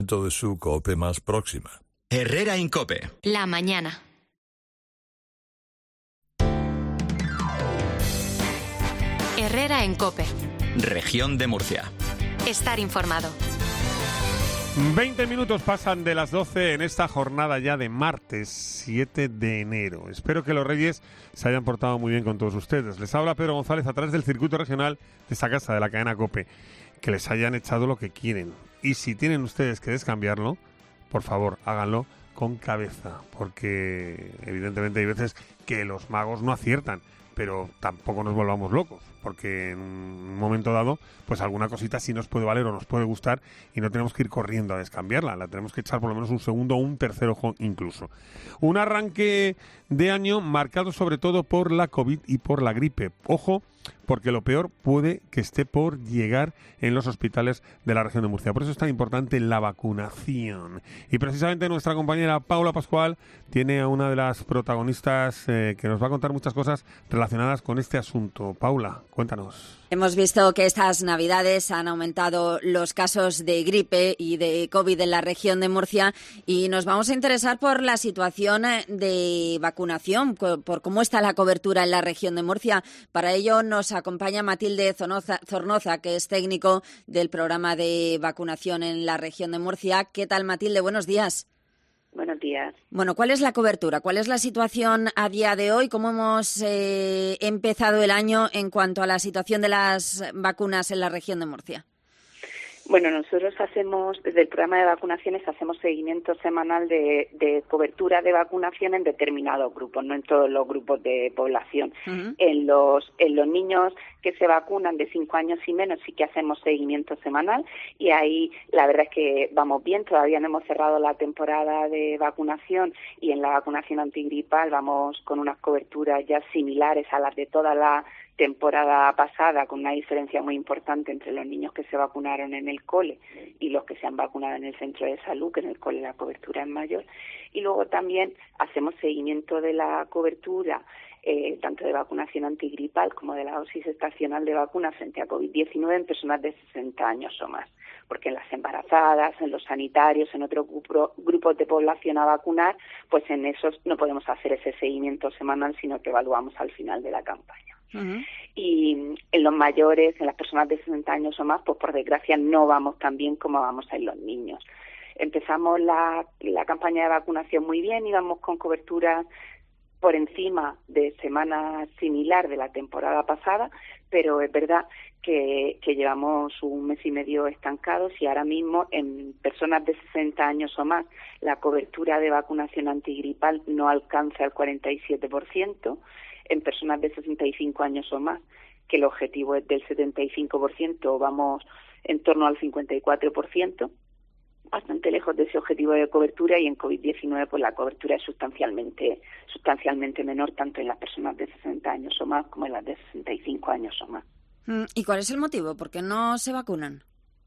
De su COPE más próxima. Herrera Incope. La mañana. Herrera en COPE. Región de Murcia. Estar informado. 20 minutos pasan de las 12 en esta jornada ya de martes 7 de enero. Espero que los Reyes se hayan portado muy bien con todos ustedes. Les habla Pedro González a través del circuito regional de esta casa, de la cadena COPE. Que les hayan echado lo que quieren. Y si tienen ustedes que descambiarlo, por favor, háganlo con cabeza. Porque evidentemente hay veces que los magos no aciertan. Pero tampoco nos volvamos locos, porque en un momento dado, pues alguna cosita sí nos puede valer o nos puede gustar y no tenemos que ir corriendo a descambiarla, la tenemos que echar por lo menos un segundo o un tercer ojo incluso. Un arranque de año marcado sobre todo por la COVID y por la gripe. Ojo, porque lo peor puede que esté por llegar en los hospitales de la región de Murcia. Por eso es tan importante la vacunación. Y precisamente nuestra compañera Paula Pascual tiene a una de las protagonistas que nos va a contar muchas cosas relacionadas con este asunto. Paula, cuéntanos. Hemos visto que estas Navidades han aumentado los casos de gripe y de COVID en la región de Murcia y nos vamos a interesar por la situación de vacunación, por cómo está la cobertura en la región de Murcia. Para ello nos acompaña Matilde Zornoza, que es técnico del programa de vacunación en la región de Murcia. ¿Qué tal, Matilde? Buenos días. Buenos días. Bueno, ¿cuál es la cobertura? ¿Cuál es la situación a día de hoy? ¿Cómo hemos empezado el año en cuanto a la situación de las vacunas en la región de Murcia? Bueno, nosotros desde el programa de vacunaciones, hacemos seguimiento semanal de cobertura de vacunación en determinados grupos, no en todos los grupos de población. Uh-huh. En los niños que se vacunan de 5 años y menos sí que hacemos seguimiento semanal y ahí la verdad es que vamos bien, todavía no hemos cerrado la temporada de vacunación y en la vacunación antigripal vamos con unas coberturas ya similares a las de toda la temporada pasada, con una diferencia muy importante entre los niños que se vacunaron en el cole y los que se han vacunado en el centro de salud, que en el cole la cobertura es mayor. Y luego también hacemos seguimiento de la cobertura tanto de vacunación antigripal como de la dosis estacional de vacuna frente a COVID-19 en personas de 60 años o más, porque en las embarazadas, en los sanitarios, en otros grupos de población a vacunar, pues en esos no podemos hacer ese seguimiento semanal, sino que evaluamos al final de la campaña. Uh-huh. Y en los mayores, en las personas de 60 años o más, pues por desgracia no vamos tan bien como vamos en los niños. Empezamos la campaña de vacunación muy bien, íbamos con coberturas por encima de semana similar de la temporada pasada, pero es verdad que llevamos un mes y medio estancados y ahora mismo en personas de 60 años o más la cobertura de vacunación antigripal no alcanza el 47%, en personas de 65 años o más, que el objetivo es del 75%, vamos en torno al 54%, bastante lejos de ese objetivo de cobertura, y en COVID-19 pues la cobertura es sustancialmente menor tanto en las personas de 60 años o más como en las de 65 años o más. ¿Y cuál es el motivo? ¿Por qué no se vacunan?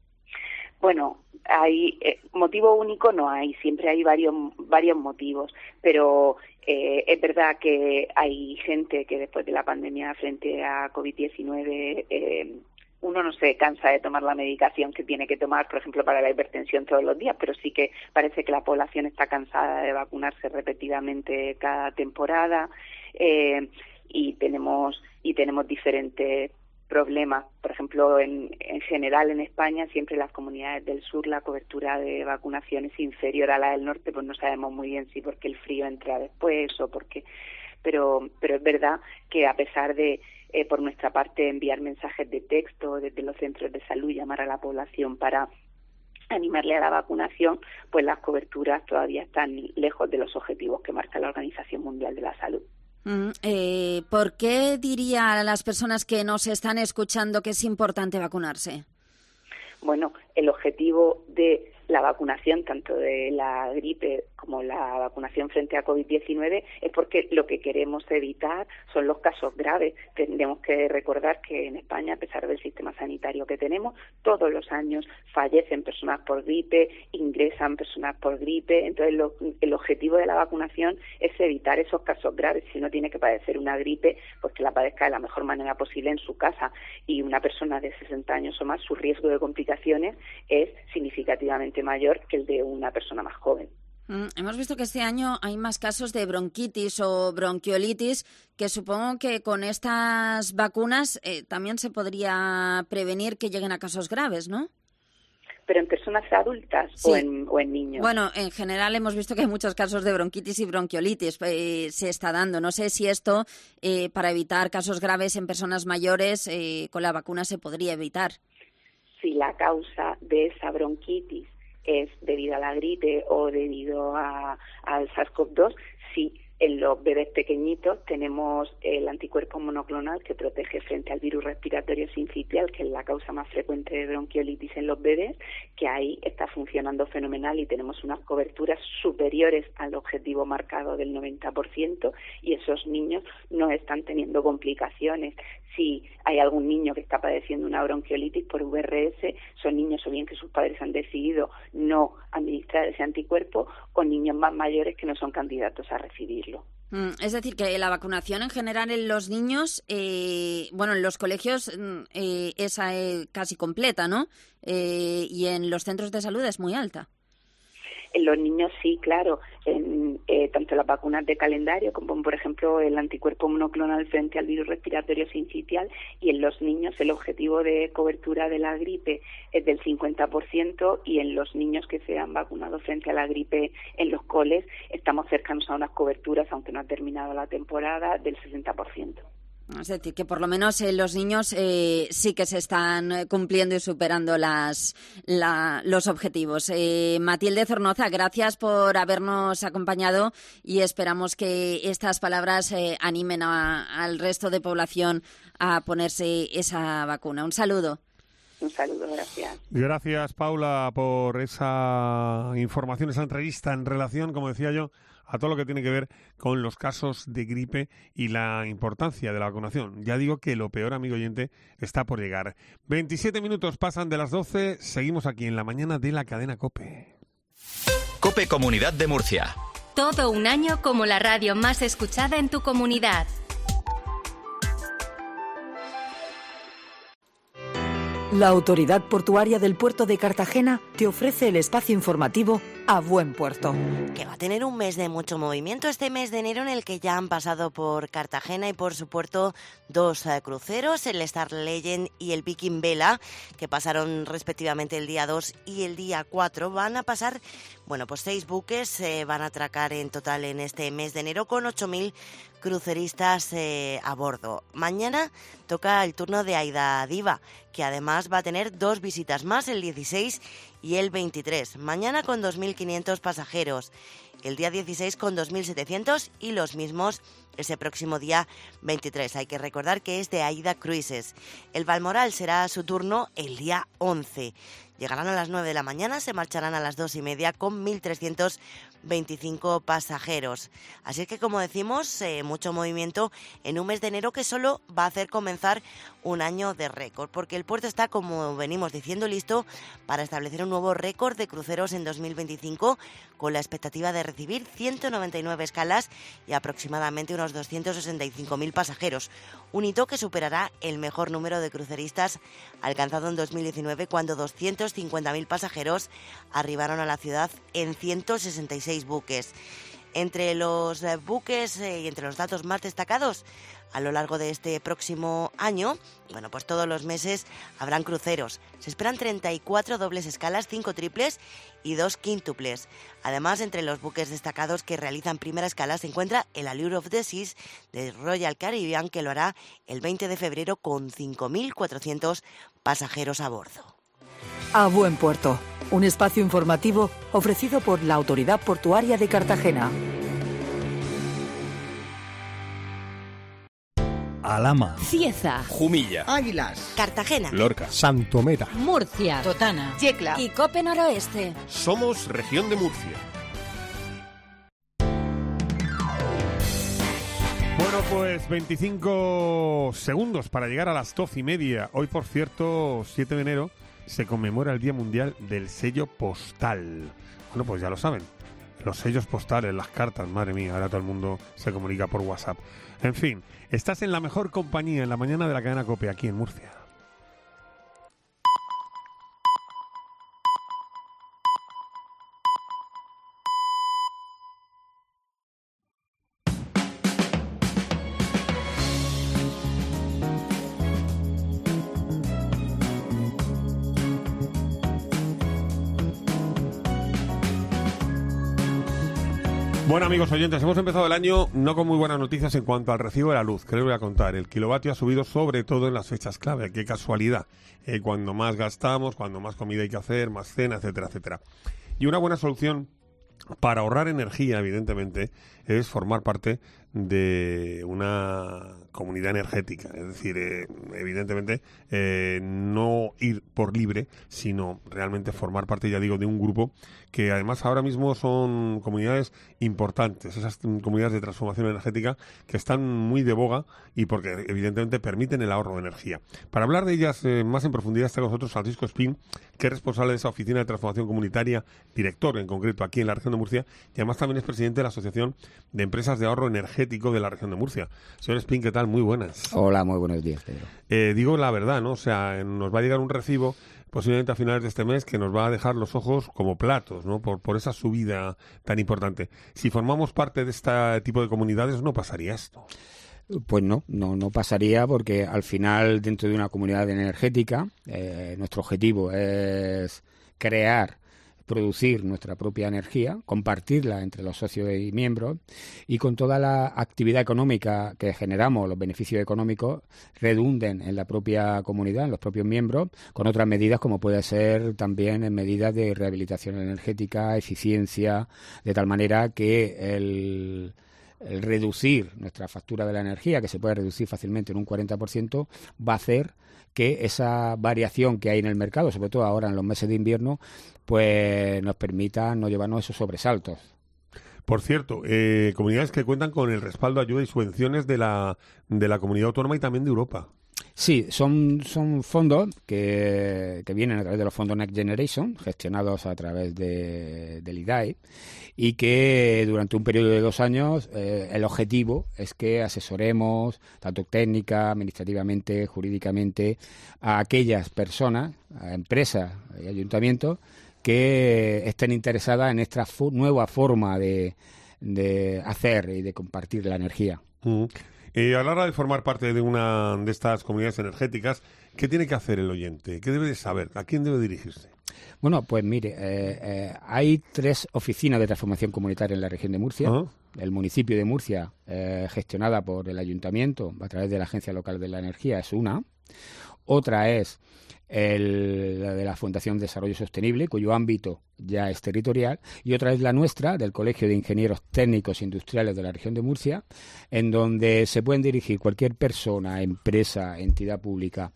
Bueno, hay motivo único no hay, siempre hay varios motivos, pero es verdad que hay gente que después de la pandemia frente a COVID-19 uno no se cansa de tomar la medicación que tiene que tomar, por ejemplo, para la hipertensión todos los días, pero sí que parece que la población está cansada de vacunarse repetidamente cada temporada y tenemos diferentes problemas. Por ejemplo, en general en España, siempre en las comunidades del sur la cobertura de vacunación es inferior a la del norte, pues no sabemos muy bien si porque el frío entra después o porque... Pero es verdad que a pesar de, por nuestra parte, enviar mensajes de texto desde los centros de salud y llamar a la población para animarle a la vacunación, pues las coberturas todavía están lejos de los objetivos que marca la Organización Mundial de la Salud. ¿Por qué diría a las personas que nos están escuchando que es importante vacunarse? Bueno, el objetivo de la vacunación, tanto de la gripe como la vacunación frente a COVID-19, es porque lo que queremos evitar son los casos graves. Tenemos que recordar que en España, a pesar del sistema sanitario que tenemos, todos los años fallecen personas por gripe, ingresan personas por gripe. Entonces, el objetivo de la vacunación es evitar esos casos graves. Si uno tiene que padecer una gripe, pues que la padezca de la mejor manera posible en su casa. Y una persona de 60 años o más, su riesgo de complicaciones es significativamente gente mayor que el de una persona más joven. Hemos visto que este año hay más casos de bronquitis o bronquiolitis, que supongo que con estas vacunas también se podría prevenir que lleguen a casos graves, ¿no? ¿Pero en personas adultas sí. o en niños? Bueno, en general hemos visto que hay muchos casos de bronquitis y bronquiolitis se está dando. No sé si esto, para evitar casos graves en personas mayores, con la vacuna se podría evitar. Si la causa de esa bronquitis es debido a la gripe o debido al SARS-CoV-2, sí. En los bebés pequeñitos tenemos el anticuerpo monoclonal que protege frente al virus respiratorio sincitial, que es la causa más frecuente de bronquiolitis en los bebés, que ahí está funcionando fenomenal y tenemos unas coberturas superiores al objetivo marcado del 90%, y esos niños no están teniendo complicaciones. Si hay algún niño que está padeciendo una bronquiolitis por VRS, son niños o bien que sus padres han decidido no administrar ese anticuerpo, o niños más mayores que no son candidatos a recibirlo. Es decir, que la vacunación en general en los niños, en los colegios es casi completa, ¿no? Y en los centros de salud es muy alta. En los niños sí, claro, tanto las vacunas de calendario como, por ejemplo, el anticuerpo monoclonal frente al virus respiratorio sincitial, y en los niños el objetivo de cobertura de la gripe es del 50%, y en los niños que se han vacunado frente a la gripe en los coles estamos cercanos a unas coberturas, aunque no ha terminado la temporada, del 60%. Es decir, que por lo menos los niños sí que se están cumpliendo y superando los objetivos. Matilde Zornoza, gracias por habernos acompañado y esperamos que estas palabras animen al resto de población a ponerse esa vacuna. Un saludo. Un saludo, gracias. Gracias, Paula, por esa información, esa entrevista en relación, como decía yo, a todo lo que tiene que ver con los casos de gripe y la importancia de la vacunación. Ya digo que lo peor, amigo oyente, está por llegar. 27 minutos pasan de las 12, seguimos aquí en la mañana de la cadena COPE. COPE Comunidad de Murcia. Todo un año como la radio más escuchada en tu comunidad. La Autoridad Portuaria del Puerto de Cartagena te ofrece el espacio informativo A Buen Puerto. Que va a tener un mes de mucho movimiento, este mes de enero, en el que ya han pasado por Cartagena y por su puerto dos cruceros, el Star Legend y el Viking Vela, que pasaron respectivamente el día 2 y el día 4. Van a pasar, 6 buques, van a atracar en total en este mes de enero con 8.000 cruceristas a bordo. Mañana toca el turno de Aida Diva, que además va a tener 2 visitas más, el 16 y el 23. Mañana con 2.500 pasajeros, el día 16 con 2.700 y los mismos ese próximo día 23. Hay que recordar que es de Aida Cruises. El Balmoral será su turno el día 11. Llegarán a las 9 de la mañana, se marcharán a las 2:30 con 1.325 pasajeros. Así es que, como decimos, mucho movimiento en un mes de enero que solo va a hacer comenzar un año de récord, porque el puerto está, como venimos diciendo, listo para establecer un nuevo récord de cruceros en 2025, con la expectativa de recibir 199 escalas y aproximadamente unos 265.000 pasajeros. Un hito que superará el mejor número de cruceristas alcanzado en 2019, cuando 250.000 pasajeros arribaron a la ciudad en 166 buques. Entre los buques y entre los datos más destacados a lo largo de este próximo año, todos los meses habrán cruceros. Se esperan 34 dobles escalas, 5 triples y 2 quíntuples. Además, entre los buques destacados que realizan primera escala se encuentra el Allure of the Seas de Royal Caribbean, que lo hará el 20 de febrero con 5.400 pasajeros a bordo. A Buen Puerto, un espacio informativo ofrecido por la Autoridad Portuaria de Cartagena. Alhama, Cieza, Jumilla, Águilas, Cartagena, Lorca, Santomera, Murcia, Totana, Yecla y COPE Noroeste. Somos Región de Murcia. Bueno, pues 25 segundos para llegar a las 12:30. Hoy, por cierto, 7 de enero, se conmemora el Día Mundial del Sello Postal. Bueno, pues ya lo saben, los sellos postales, las cartas, madre mía, ahora todo el mundo se comunica por WhatsApp. En fin, estás en la mejor compañía en la mañana de la cadena COPE, aquí en Murcia. Bueno, amigos oyentes, hemos empezado el año no con muy buenas noticias en cuanto al recibo de la luz. ¿Qué les voy a contar? El kilovatio ha subido sobre todo en las fechas clave. Qué casualidad. Cuando más gastamos, cuando más comida hay que hacer, más cena, etcétera, etcétera. Y una buena solución para ahorrar energía, evidentemente, es formar parte de una comunidad energética. Es decir, evidentemente, no ir por libre, sino realmente formar parte, ya digo, de un grupo que además ahora mismo son comunidades importantes, esas comunidades de transformación energética que están muy de boga y porque evidentemente permiten el ahorro de energía. Para hablar de ellas más en profundidad está con nosotros Francisco Espín, que es responsable de esa oficina de transformación comunitaria, director en concreto aquí en la región de Murcia, y además también es presidente de la Asociación de Empresas de Ahorro Energético de la región de Murcia. Señor Espín, ¿qué tal? Muy buenas. Hola, muy buenos días, Pedro. Digo la verdad, ¿no? O sea, nos va a llegar un recibo posiblemente a finales de este mes que nos va a dejar los ojos como platos, ¿no? Por esa subida tan importante. Si formamos parte de este tipo de comunidades, ¿no pasaría esto? Pues no pasaría, porque al final, dentro de una comunidad energética, nuestro objetivo es producir nuestra propia energía, compartirla entre los socios y miembros, y con toda la actividad económica que generamos, los beneficios económicos redunden en la propia comunidad, en los propios miembros, con otras medidas como puede ser también en medidas de rehabilitación energética, eficiencia, de tal manera que el reducir nuestra factura de la energía, que se puede reducir fácilmente en un 40%, va a hacer que esa variación que hay en el mercado, sobre todo ahora en los meses de invierno, pues nos permita no llevarnos esos sobresaltos. Por cierto, comunidades que cuentan con el respaldo, ayuda y subvenciones de la comunidad autónoma y también de Europa. Sí, son fondos que vienen a través de los fondos Next Generation, gestionados a través del IDAE, y que durante un periodo de 2 años el objetivo es que asesoremos, tanto técnica, administrativamente, jurídicamente, a aquellas personas, a empresas y ayuntamientos que estén interesadas en esta nueva forma de hacer y de compartir la energía. A la hora de formar parte de una de estas comunidades energéticas, ¿qué tiene que hacer el oyente? ¿Qué debe de saber? ¿A quién debe dirigirse? Bueno, pues mire, hay 3 oficinas de transformación comunitaria en la región de Murcia. El municipio de Murcia, gestionada por el ayuntamiento a través de la Agencia Local de la Energía, es una. Otra es la de la Fundación de Desarrollo Sostenible, cuyo ámbito ya es territorial, y otra es la nuestra, del Colegio de Ingenieros Técnicos Industriales de la región de Murcia, en donde se pueden dirigir cualquier persona, empresa, entidad pública,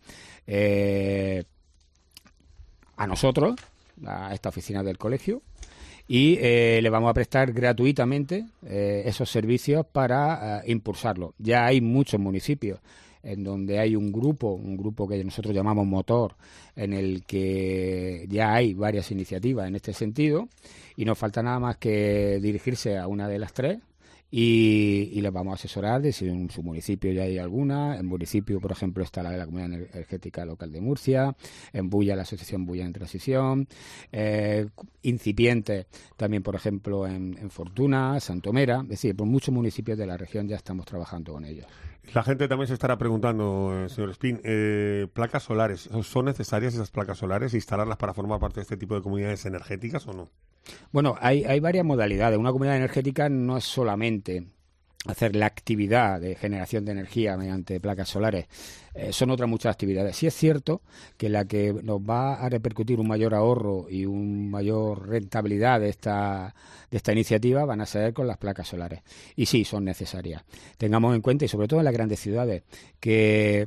a nosotros, a esta oficina del colegio, y le vamos a prestar gratuitamente esos servicios para impulsarlo. Ya hay muchos municipios en donde hay un grupo que nosotros llamamos motor, en el que ya hay varias iniciativas en este sentido, y nos falta nada más que dirigirse a una de las 3 y les vamos a asesorar de si en su municipio ya hay alguna. En municipio, por ejemplo, está la de la Comunidad Energética Local de Murcia, en Bulla la Asociación Bulla en Transición, incipientes también, por ejemplo, en Fortuna, Santomera, es decir, por muchos municipios de la región ya estamos trabajando con ellos. La gente también se estará preguntando, señor Espín, ¿placas solares? ¿Son necesarias esas placas solares, instalarlas para formar parte de este tipo de comunidades energéticas o no? Bueno, hay varias modalidades. Una comunidad energética no es solamente hacer la actividad de generación de energía mediante placas solares, son otras muchas actividades. Sí es cierto que la que nos va a repercutir un mayor ahorro y una mayor rentabilidad de esta iniciativa van a ser con las placas solares. Y sí, son necesarias. Tengamos en cuenta, y sobre todo en las grandes ciudades, que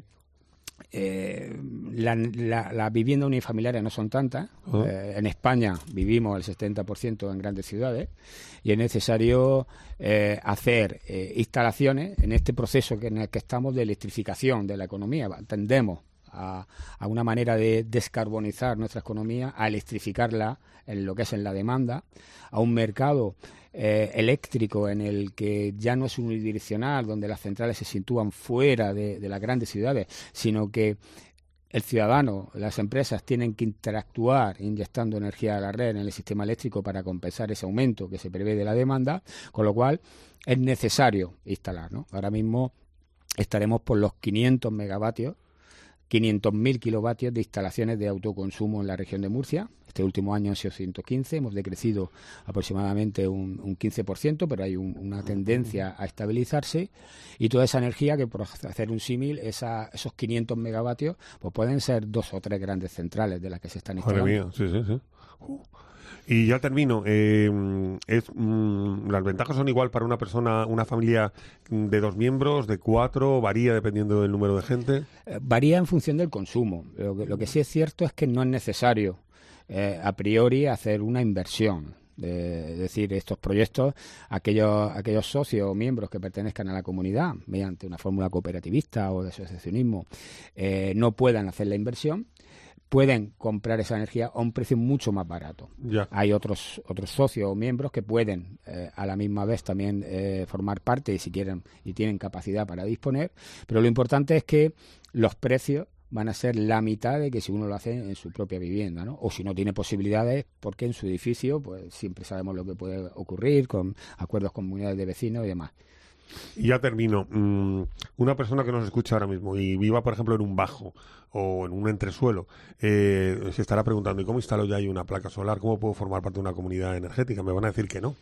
las viviendas unifamiliares no son tantas. En España vivimos el 70% en grandes ciudades y es necesario hacer instalaciones en este proceso en el que estamos de electrificación de la economía. Tendemos a una manera de descarbonizar nuestra economía, a electrificarla en lo que es en la demanda, a un mercado eléctrico en el que ya no es unidireccional, donde las centrales se sitúan fuera de las grandes ciudades, sino que el ciudadano, las empresas tienen que interactuar inyectando energía a la red en el sistema eléctrico para compensar ese aumento que se prevé de la demanda, con lo cual es necesario instalar, ¿no? Ahora mismo estaremos por los 500 megavatios 500.000 kilovatios de instalaciones de autoconsumo en la región de Murcia. Este último año han sido 115, hemos decrecido aproximadamente un 15%, pero hay una tendencia a estabilizarse, y toda esa energía, que por hacer un símil, esos 500 megavatios, pues pueden ser 2 o 3 grandes centrales de las que se están instalando. Madre mía, sí. Y ya termino. Las ventajas son igual para una persona, una familia de 2 miembros, de 4, varía dependiendo del número de gente. Varía en función del consumo. Lo que sí es cierto es que no es necesario a priori hacer una inversión. Es decir, estos proyectos, aquellos socios o miembros que pertenezcan a la comunidad mediante una fórmula cooperativista o de asociacionismo no puedan hacer la inversión, pueden comprar esa energía a un precio mucho más barato. Ya. Hay otros socios o miembros que pueden a la misma vez también formar parte, si quieren y tienen capacidad para disponer, pero lo importante es que los precios van a ser la mitad de que si uno lo hace en su propia vivienda, ¿no? O si no tiene posibilidades, porque en su edificio pues siempre sabemos lo que puede ocurrir con acuerdos con comunidades de vecinos y demás. Y ya termino. Una persona que nos escucha ahora mismo y viva, por ejemplo, en un bajo o en un entresuelo, se estará preguntando, ¿y cómo instalo ya ahí una placa solar? ¿Cómo puedo formar parte de una comunidad energética? Me van a decir que no.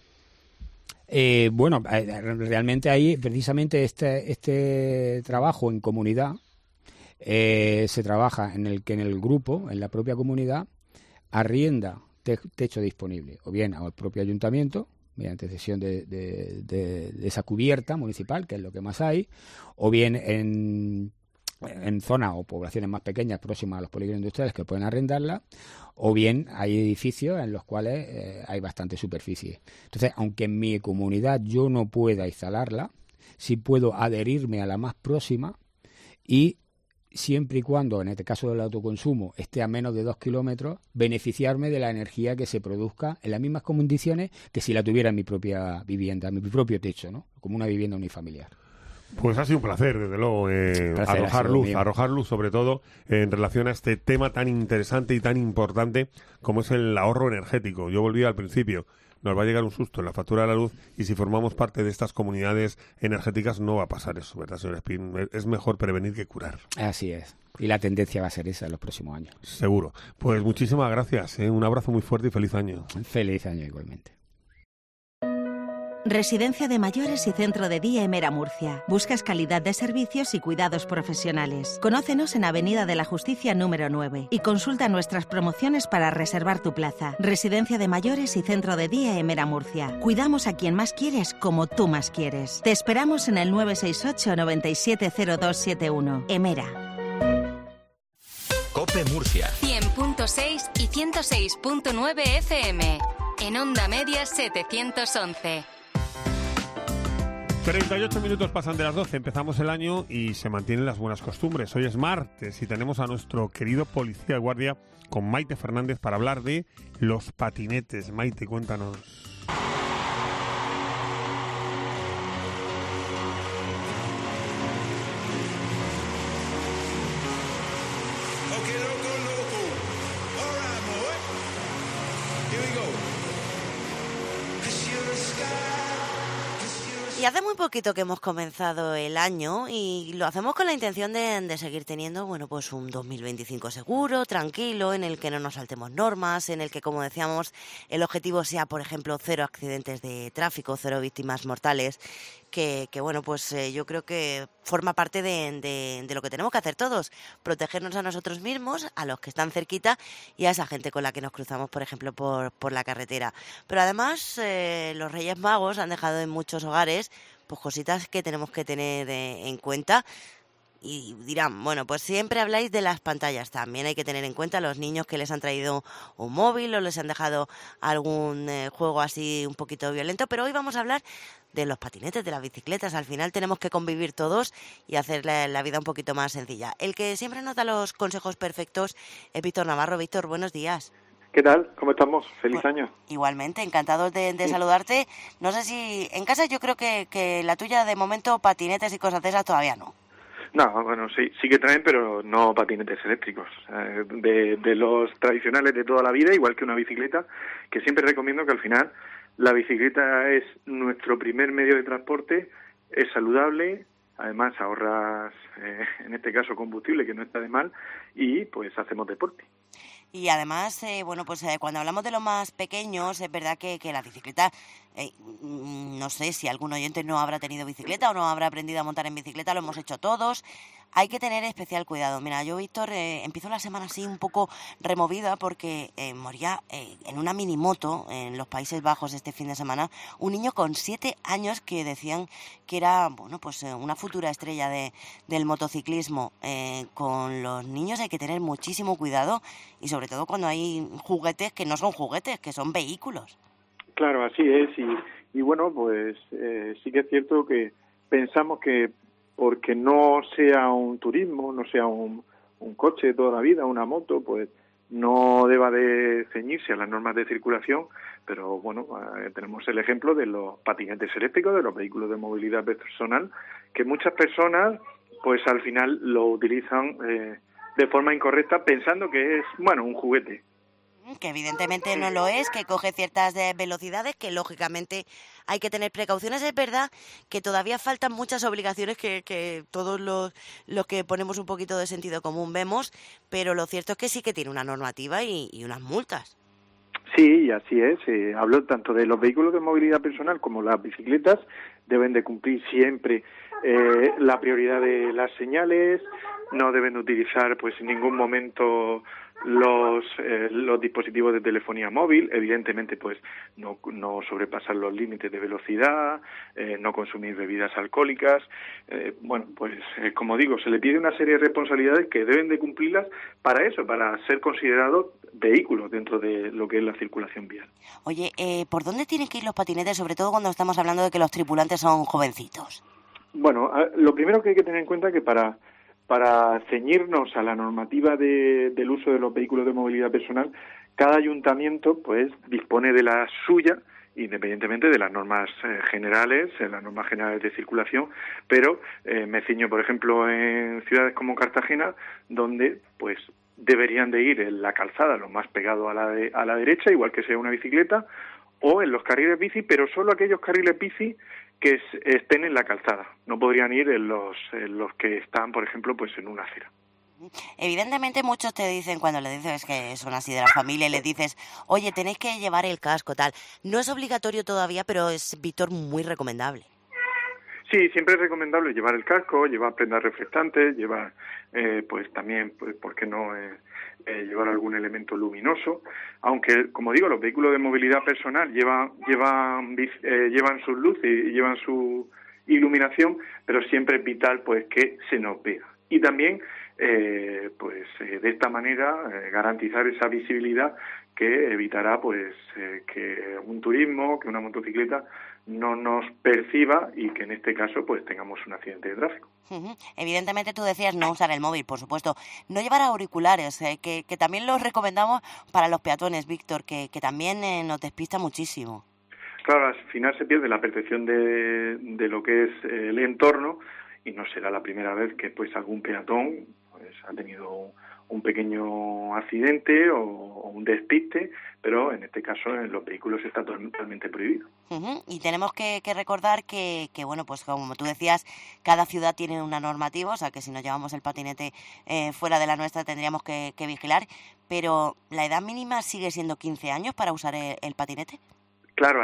Realmente ahí, precisamente este trabajo en comunidad, se trabaja en el que en el grupo, en la propia comunidad, arrienda techo disponible, o bien al propio ayuntamiento, mediante cesión de esa cubierta municipal, que es lo que más hay, o bien en zonas o poblaciones más pequeñas próximas a los polígonos industriales que pueden arrendarla, o bien hay edificios en los cuales hay bastante superficie. Entonces, aunque en mi comunidad yo no pueda instalarla, sí puedo adherirme a la más próxima y, siempre y cuando, en este caso del autoconsumo, esté a menos de 2 kilómetros, beneficiarme de la energía que se produzca en las mismas condiciones que si la tuviera en mi propia vivienda, en mi propio techo, ¿no? Como una vivienda unifamiliar. Pues ha sido un placer, desde luego, arrojar luz sobre todo en relación a este tema tan interesante y tan importante como es el ahorro energético. Yo volví al principio. Nos va a llegar un susto en la factura de la luz y si formamos parte de estas comunidades energéticas no va a pasar eso, ¿verdad, señor Espín? Es mejor prevenir que curar. Así es. Y la tendencia va a ser esa en los próximos años. Seguro. Pues muchísimas gracias. Un abrazo muy fuerte y feliz año. Feliz año igualmente. Residencia de mayores y centro de día Emera Murcia. Buscas calidad de servicios y cuidados profesionales. Conócenos en Avenida de la Justicia número 9 y consulta nuestras promociones para reservar tu plaza. Residencia de mayores y centro de día Emera Murcia. Cuidamos a quien más quieres como tú más quieres. Te esperamos en el 968 970271. Emera. COPE Murcia. 100.6 y 106.9 FM. En Onda Media 711. 38 minutos pasan de las 12, empezamos el año y se mantienen las buenas costumbres. Hoy es martes y tenemos a nuestro querido policía de guardia con Maite Fernández para hablar de los patinetes. Maite, cuéntanos. Y hace muy poquito que hemos comenzado el año y lo hacemos con la intención de seguir teniendo, bueno, pues un 2025 seguro, tranquilo, en el que no nos saltemos normas, en el que, como decíamos, el objetivo sea, por ejemplo, 0 accidentes de tráfico, 0 víctimas mortales, que bueno, pues yo creo que forma parte de lo que tenemos que hacer todos, protegernos a nosotros mismos, a los que están cerquita y a esa gente con la que nos cruzamos, por ejemplo, por la carretera. Pero además, los Reyes Magos han dejado en muchos hogares pues cositas que tenemos que tener en cuenta. Y dirán, bueno, pues siempre habláis de las pantallas. También hay que tener en cuenta a los niños que les han traído un móvil o les han dejado algún juego así un poquito violento. Pero hoy vamos a hablar de los patinetes, de las bicicletas. Al final tenemos que convivir todos y hacer la vida un poquito más sencilla. El que siempre nos da los consejos perfectos es Víctor Navarro. Víctor, buenos días. ¿Qué tal? ¿Cómo estamos? ¡Feliz año! Igualmente, encantados de saludarte. No sé si en casa, yo creo que la tuya de momento patinetes y cosas de esas todavía no. No, bueno, sí que traen, pero no patinetes eléctricos. De los tradicionales de toda la vida, igual que una bicicleta, que siempre recomiendo que al final la bicicleta es nuestro primer medio de transporte, es saludable, además ahorras, en este caso, combustible, que no está de mal, y pues hacemos deporte. Y además, cuando hablamos de los más pequeños, es verdad que la bicicleta, no sé si algún oyente no habrá tenido bicicleta o no habrá aprendido a montar en bicicleta, lo hemos hecho todos. Hay que tener especial cuidado. Mira, yo, Víctor, empiezo la semana así un poco removida porque moría en una minimoto en los Países Bajos este fin de semana un niño con 7 años que decían que era una futura estrella del motociclismo. Con los niños hay que tener muchísimo cuidado y sobre todo cuando hay juguetes que no son juguetes, que son vehículos. Claro, así es. Y bueno, pues sí que es cierto que pensamos que porque no sea un turismo, no sea un coche de toda la vida, una moto, pues no deba de ceñirse a las normas de circulación, pero bueno, tenemos el ejemplo de los patinetes eléctricos, de los vehículos de movilidad personal, que muchas personas pues al final lo utilizan de forma incorrecta pensando que es, un juguete. Que evidentemente no lo es, que coge ciertas velocidades, que lógicamente hay que tener precauciones. Es verdad que todavía faltan muchas obligaciones que todos los que ponemos un poquito de sentido común vemos, pero lo cierto es que sí que tiene una normativa y unas multas. Sí, así es. Hablo tanto de los vehículos de movilidad personal como las bicicletas, deben de cumplir siempre la prioridad de las señales, no deben de utilizar pues en ningún momento los dispositivos de telefonía móvil, evidentemente pues no sobrepasar los límites de velocidad, no consumir bebidas alcohólicas, como digo, se le pide una serie de responsabilidades que deben de cumplirlas para eso, para ser considerados vehículos dentro de lo que es la circulación vial. Oye, ¿por dónde tienen que ir los patinetes, sobre todo cuando estamos hablando de que los tripulantes son jovencitos? Bueno, lo primero que hay que tener en cuenta es que para ceñirnos a la normativa del uso de los vehículos de movilidad personal, cada ayuntamiento pues dispone de la suya, independientemente de las normas generales, las normas generales de circulación, pero me ciño, por ejemplo, en ciudades como Cartagena, donde pues deberían de ir en la calzada, lo más pegado a la derecha, igual que sea una bicicleta, o en los carriles bici, pero solo aquellos carriles bici que estén en la calzada. No podrían ir en los que están, por ejemplo, pues en una acera. Evidentemente muchos te dicen, cuando le dices que son así de la familia, y les dices, oye, tenéis que llevar el casco, tal. No es obligatorio todavía, pero es, Víctor, muy recomendable. Sí, siempre es recomendable llevar el casco, llevar prendas reflectantes, llevar, también, ¿por qué no llevar algún elemento luminoso? Aunque, como digo, los vehículos de movilidad personal llevan sus luces y llevan su iluminación, pero siempre es vital pues que se nos vea. Y también, de esta manera, garantizar esa visibilidad que evitará pues que un turismo, que una motocicleta no nos perciba y que en este caso pues tengamos un accidente de tráfico. Evidentemente tú decías no usar el móvil, por supuesto. No llevar auriculares, que también los recomendamos para los peatones, Víctor, que también nos despista muchísimo. Claro, al final se pierde la percepción de lo que es el entorno y no será la primera vez que pues algún peatón pues ha tenido un pequeño accidente o un despiste, pero en este caso en los vehículos está totalmente prohibido. Y tenemos que recordar que, pues como tú decías, cada ciudad tiene una normativa, o sea que si nos llevamos el patinete fuera de la nuestra tendríamos que vigilar, pero ¿la edad mínima sigue siendo 15 años para usar el patinete? Claro,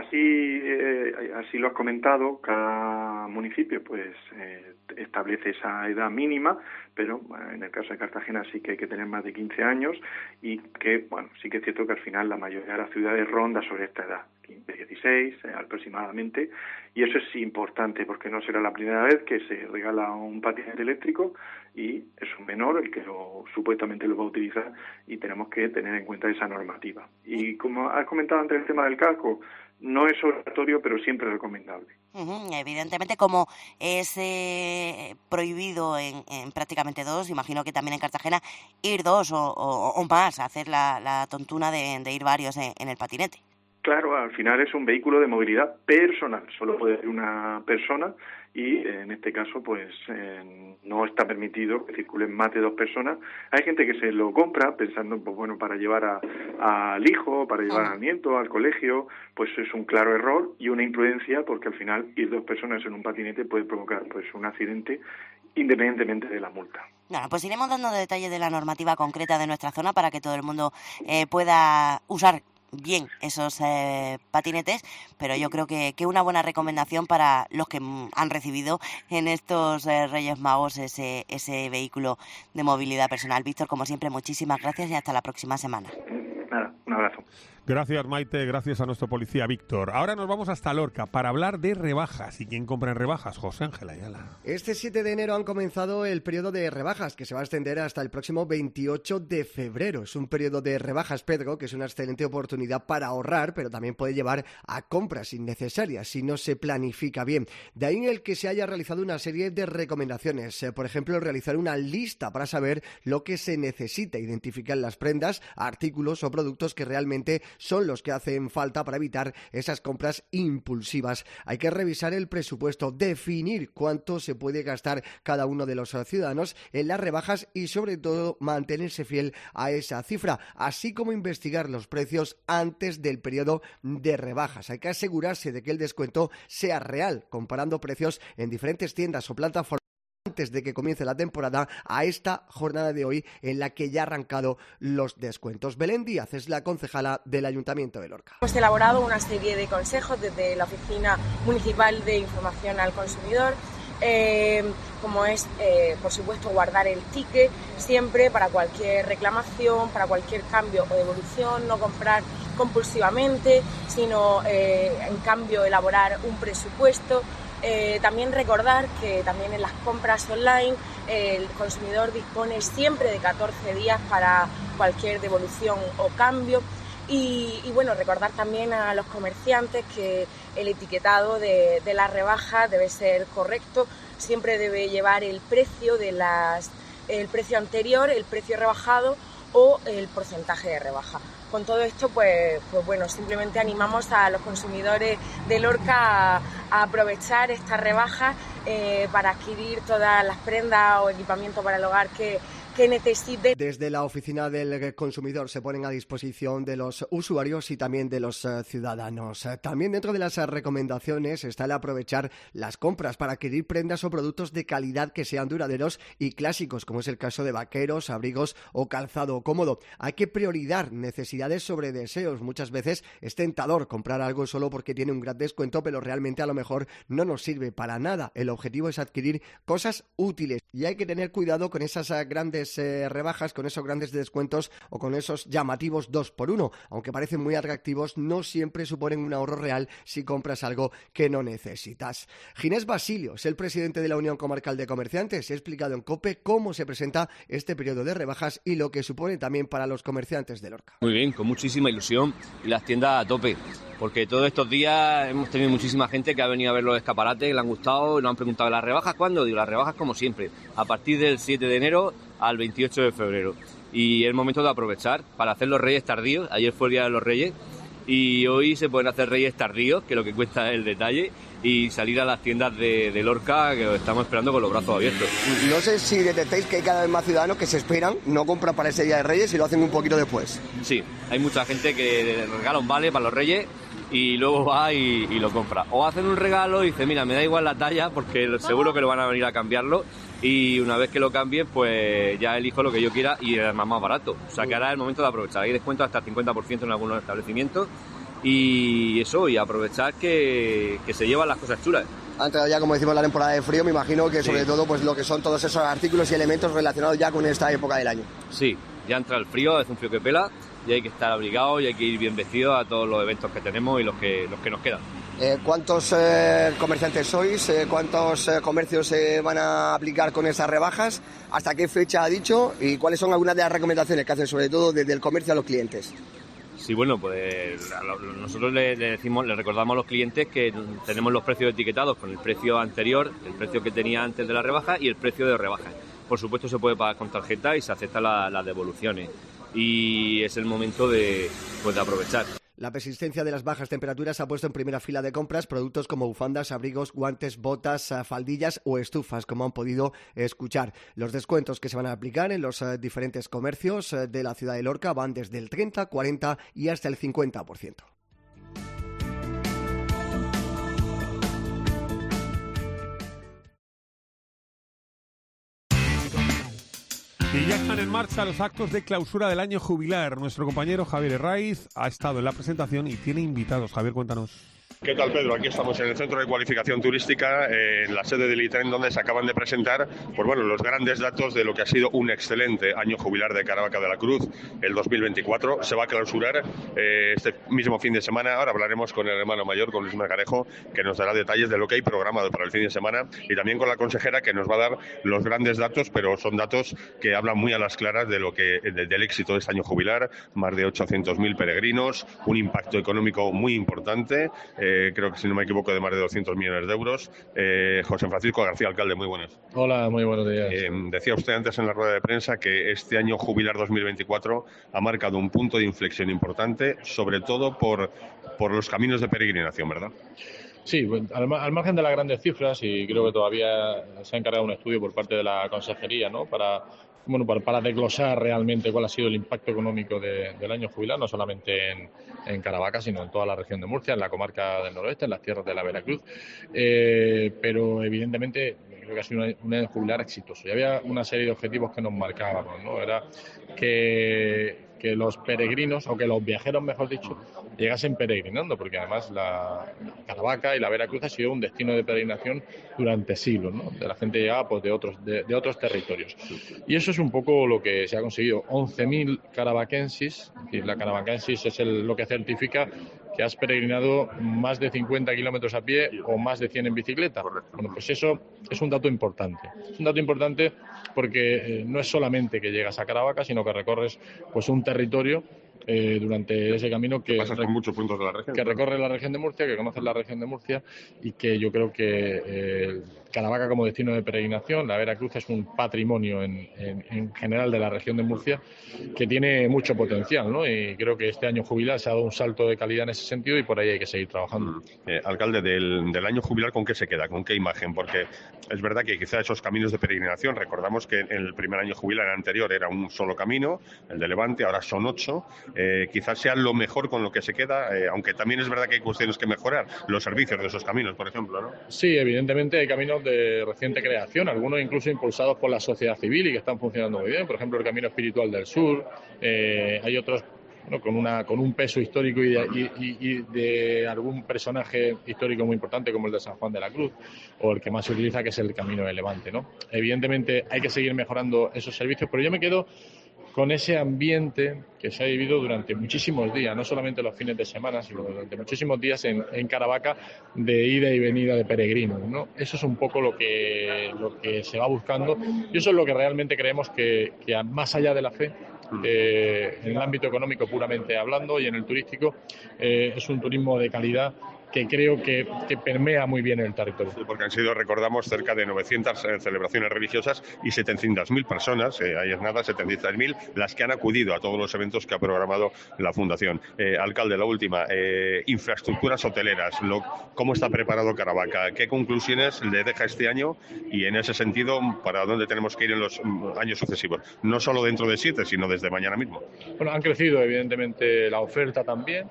así lo has comentado, cada municipio pues establece esa edad mínima, pero en el caso de Cartagena sí que hay que tener más de 15 años y que, sí que es cierto que al final la mayoría de las ciudades ronda sobre esta edad, 15, 16 aproximadamente, y eso es importante porque no será la primera vez que se regala un patinete eléctrico y es un menor el que supuestamente lo va a utilizar y tenemos que tener en cuenta esa normativa. Y como has comentado antes el tema del casco, no es obligatorio, pero siempre recomendable. Evidentemente, como es prohibido en prácticamente dos, imagino que también en Cartagena, ir dos o más, hacer la tontuna de ir varios en el patinete. Claro, al final es un vehículo de movilidad personal, solo puede ser una persona y en este caso pues no está permitido que circulen más de 2 personas. Hay gente que se lo compra pensando pues bueno, para llevar al hijo, para llevar al nieto al colegio, pues es un claro error y una imprudencia, porque al final ir 2 personas en un patinete puede provocar pues un accidente independientemente de la multa. Bueno, pues iremos dando detalles de la normativa concreta de nuestra zona para que todo el mundo pueda usar bien esos patinetes, pero yo creo que una buena recomendación para los que han recibido en estos Reyes Magos ese vehículo de movilidad personal. Víctor, como siempre, muchísimas gracias y hasta la próxima semana. Nada, un abrazo. Gracias, Maite, gracias a nuestro policía Víctor. Ahora nos vamos hasta Lorca para hablar de rebajas. ¿Y quién compra en rebajas? José Ángel Ayala. Este 7 de enero han comenzado el periodo de rebajas, que se va a extender hasta el próximo 28 de febrero. Es un periodo de rebajas, Pedro, que es una excelente oportunidad para ahorrar, pero también puede llevar a compras innecesarias si no se planifica bien. De ahí el que se haya realizado una serie de recomendaciones. Por ejemplo, realizar una lista para saber lo que se necesita, identificar las prendas, artículos o productos que realmente son los que hacen falta para evitar esas compras impulsivas. Hay que revisar el presupuesto, definir cuánto se puede gastar cada uno de los ciudadanos en las rebajas y sobre todo mantenerse fiel a esa cifra, así como investigar los precios antes del periodo de rebajas. Hay que asegurarse de que el descuento sea real, comparando precios en diferentes tiendas o plataformas antes de que comience la temporada a esta jornada de hoy en la que ya han arrancado los descuentos. Belén Díaz es la concejala del Ayuntamiento de Lorca. Hemos elaborado una serie de consejos desde la Oficina Municipal de Información al Consumidor, como es, por supuesto, guardar el ticket siempre para cualquier reclamación, para cualquier cambio o devolución, no comprar compulsivamente, sino en cambio elaborar un presupuesto. También recordar que también en las compras online el consumidor dispone siempre de 14 días para cualquier devolución o cambio y bueno, recordar también a los comerciantes que el etiquetado de las rebajas debe ser correcto, siempre debe llevar el precio el precio anterior, el precio rebajado o el porcentaje de rebaja. Con todo esto, pues bueno, simplemente animamos a los consumidores de Lorca a aprovechar estas rebajas para adquirir todas las prendas o equipamiento para el hogar que necesiten. Desde la Oficina del Consumidor se ponen a disposición de los usuarios y también de los ciudadanos. También dentro de las recomendaciones está el aprovechar las compras para adquirir prendas o productos de calidad que sean duraderos y clásicos, como es el caso de vaqueros, abrigos o calzado cómodo. Hay que priorizar necesidades sobre deseos. Muchas veces es tentador comprar algo solo porque tiene un gran descuento, pero realmente a lo mejor no nos sirve para nada. El objetivo es adquirir cosas útiles y hay que tener cuidado con esas grandes rebajas, con esos grandes descuentos o con esos llamativos 2x1, aunque parecen muy atractivos, no siempre suponen un ahorro real si compras algo que no necesitas. Ginés Basilio es el presidente de la Unión Comarcal de Comerciantes y ha explicado en COPE cómo se presenta este periodo de rebajas y lo que supone también para los comerciantes de Lorca. Muy bien, con muchísima ilusión y las tiendas a tope, porque todos estos días hemos tenido muchísima gente que ha venido a ver los escaparates, le han gustado, nos han preguntado ¿las rebajas cuándo? Digo, las rebajas como siempre, a partir del 7 de enero al 28 de febrero. Y es momento de aprovechar para hacer los Reyes tardíos. Ayer fue el Día de los Reyes y hoy se pueden hacer Reyes tardíos, que es lo que cuenta el detalle, y salir a las tiendas de Lorca, que os estamos esperando con los brazos abiertos. No sé si detectáis que hay cada vez más ciudadanos que se esperan, no compran para ese Día de Reyes y lo hacen un poquito después. Sí, hay mucha gente que regala un vale para los Reyes y luego va y lo compra. O hacen un regalo y dice, mira, me da igual la talla porque seguro que lo van a venir a cambiarlo y una vez que lo cambien, pues ya elijo lo que yo quiera y además más barato. O sea que ahora es el momento de aprovechar. Hay descuento hasta el 50% en algunos establecimientos y eso, y aprovechar que se llevan las cosas chulas. Ha entrado ya, como decimos, la temporada de frío, me imagino que sobre todo pues lo que son todos esos artículos y elementos relacionados ya con esta época del año. Sí, ya entra el frío, es un frío que pela y hay que estar abrigado y hay que ir bien vestido a todos los eventos que tenemos y los que nos quedan. ¿Cuántos comerciantes sois? ¿Cuántos comercios se van a aplicar con esas rebajas? ¿Hasta qué fecha ha dicho? ¿Y cuáles son algunas de las recomendaciones que hacen sobre todo desde el comercio a los clientes? Sí, bueno, pues nosotros le recordamos a los clientes que tenemos los precios etiquetados con el precio anterior, el precio que tenía antes de la rebaja y el precio de rebaja. Por supuesto se puede pagar con tarjeta y se aceptan las devoluciones y es el momento de aprovechar. La persistencia de las bajas temperaturas ha puesto en primera fila de compras productos como bufandas, abrigos, guantes, botas, faldillas o estufas, como han podido escuchar. Los descuentos que se van a aplicar en los diferentes comercios de la ciudad de Lorca van desde el 30, 40 y hasta el 50%. Y ya están en marcha los actos de clausura del año jubilar. Nuestro compañero Javier Herraiz ha estado en la presentación y tiene invitados. Javier, cuéntanos. ¿Qué tal, Pedro? Aquí estamos en el Centro de Cualificación Turística, en la sede del ITREN, donde se acaban de presentar los grandes datos de lo que ha sido un excelente año jubilar de Caravaca de la Cruz, el 2024. Se va a clausurar este mismo fin de semana. Ahora hablaremos con el hermano mayor, con Luis Melgarejo, que nos dará detalles de lo que hay programado para el fin de semana, y también con la consejera, que nos va a dar los grandes datos, pero son datos que hablan muy a las claras de del éxito de este año jubilar. Más de 800.000 peregrinos, un impacto económico muy importante. Creo que, si no me equivoco, de más de 200 millones de euros. José Francisco García, alcalde, muy buenas. Hola, muy buenos días. Decía usted antes en la rueda de prensa que este año jubilar 2024 ha marcado un punto de inflexión importante, sobre todo por los caminos de peregrinación, ¿verdad? Sí, al margen de las grandes cifras, y creo que todavía se ha encargado un estudio por parte de la consejería, ¿no?, para desglosar realmente cuál ha sido el impacto económico del año jubilar, no solamente en Caravaca, sino en toda la región de Murcia, en la comarca del noroeste, en las tierras de la Veracruz. Pero evidentemente creo que ha sido un año jubilar exitoso. Y había una serie de objetivos que nos marcábamos, ¿no? Era que los peregrinos, o que los viajeros, mejor dicho, llegasen peregrinando, porque además la Caravaca y la Veracruz ha sido un destino de peregrinación durante siglos, ¿no? La gente llegaba de otros territorios. Y eso es un poco lo que se ha conseguido. 11.000 caravaquensis, y la caravaquensis es lo que certifica que has peregrinado más de 50 kilómetros a pie o más de 100 en bicicleta. Bueno, pues eso es un dato importante. Es un dato importante porque no es solamente que llegas a Caravaca, sino que recorres un territorio durante ese camino que pasas por muchos puntos de la región, que recorre la región de Murcia, que conoces la región de Murcia, y que yo creo que Caravaca como destino de peregrinación, la Veracruz, es un patrimonio en general de la región de Murcia que tiene mucho potencial, ¿no? Y creo que este año jubilar se ha dado un salto de calidad en ese sentido, y por ahí hay que seguir trabajando. Alcalde, del año jubilar, ¿con qué se queda? ¿Con qué imagen? Porque es verdad que quizá esos caminos de peregrinación, recordamos que en el primer año jubilar anterior era un solo camino, el de Levante, ahora son 8. Quizás sea lo mejor con lo que se queda, aunque también es verdad que hay cuestiones que mejorar, los servicios de esos caminos, por ejemplo, ¿no? Sí, evidentemente hay caminos de reciente creación, algunos incluso impulsados por la sociedad civil y que están funcionando muy bien. Por ejemplo, el Camino Espiritual del Sur, hay otros con un peso histórico y de algún personaje histórico muy importante, como el de San Juan de la Cruz, o el que más se utiliza, que es el Camino de Levante, ¿no? Evidentemente hay que seguir mejorando esos servicios, pero yo me quedo con ese ambiente que se ha vivido durante muchísimos días, no solamente los fines de semana, sino durante muchísimos días en Caravaca, de ida y venida de peregrinos, ¿no? Eso es un poco lo que se va buscando, y eso es lo que realmente creemos que más allá de la fe, en el ámbito económico puramente hablando y en el turístico, es un turismo de calidad que creo que permea muy bien el territorio. Sí, porque han sido, recordamos, cerca de 900 celebraciones religiosas y 700.000 personas, ahí es nada, 700.000, las que han acudido a todos los eventos que ha programado la Fundación. Alcalde, la última, infraestructuras hoteleras, ¿cómo está preparado Caravaca? ¿Qué conclusiones le deja este año? Y en ese sentido, ¿para dónde tenemos que ir en los años sucesivos? No solo dentro de 7, sino desde mañana mismo. Bueno, han crecido evidentemente la oferta también.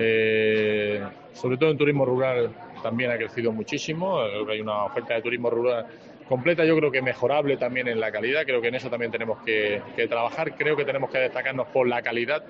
Sobre todo en turismo rural también ha crecido muchísimo. Creo que hay una oferta de turismo rural completa, yo creo que mejorable también en la calidad. Creo que en eso también tenemos que trabajar. Creo que tenemos que destacarnos por la calidad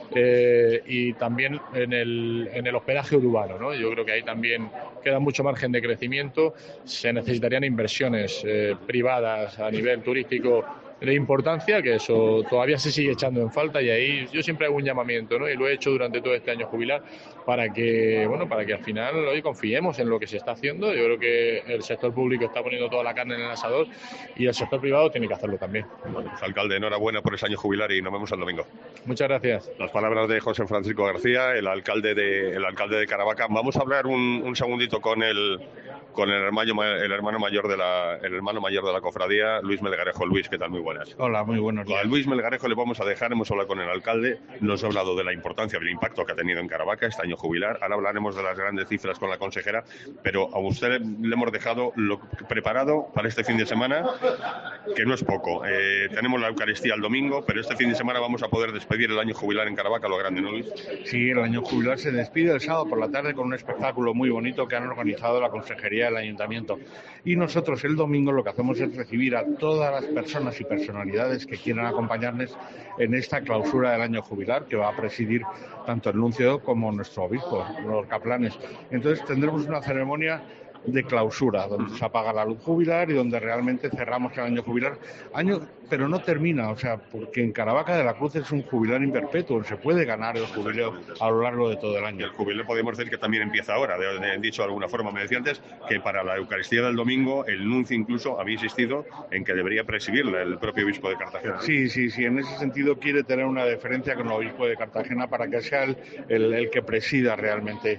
y también en el hospedaje urbano, ¿no? Yo creo que ahí también queda mucho margen de crecimiento. Se necesitarían inversiones privadas a nivel turístico de importancia, que eso todavía se sigue echando en falta, y ahí yo siempre hago un llamamiento, ¿no? Y lo he hecho durante todo este año jubilar, para que al final hoy confiemos en lo que se está haciendo. Yo creo que el sector público está poniendo toda la carne en el asador y el sector privado tiene que hacerlo también. Bueno, pues, alcalde, enhorabuena por ese año jubilar y nos vemos el domingo. Muchas gracias. Las palabras de José Francisco García, el alcalde de Caravaca. Vamos a hablar un segundito con el hermano mayor de la cofradía, Luis Melgarejo. Luis, ¿qué tal? Muy bueno. buenas. Hola, muy buenos días. A Luis Melgarejo le vamos a dejar, hemos hablado con el alcalde, nos ha hablado de la importancia del impacto que ha tenido en Caravaca este año jubilar, ahora hablaremos de las grandes cifras con la consejera, pero a usted le hemos dejado lo preparado para este fin de semana, que no es poco. Tenemos la Eucaristía el domingo, pero este fin de semana vamos a poder despedir el año jubilar en Caravaca, lo grande, ¿no, Luis? Sí, el año jubilar se despide el sábado por la tarde con un espectáculo muy bonito que han organizado la consejería del ayuntamiento. Y nosotros el domingo lo que hacemos es recibir a todas las personas y personalidades que quieran acompañarnos en esta clausura del año jubilar, que va a presidir tanto el nuncio como nuestro obispo, los caplanes. Entonces tendremos una ceremonia de clausura, donde se apaga la luz jubilar y donde realmente cerramos el año jubilar. Pero no termina, o sea, porque en Caravaca de la Cruz es un jubilar imperpetuo, se puede ganar el jubileo a lo largo de todo el año. El jubileo podemos decir que también empieza ahora, dicho de alguna forma. Me decía antes que para la Eucaristía del domingo el nuncio incluso había insistido en que debería presidirla el propio obispo de Cartagena, ¿no? Sí, en ese sentido quiere tener una deferencia con el obispo de Cartagena para que sea el que presida realmente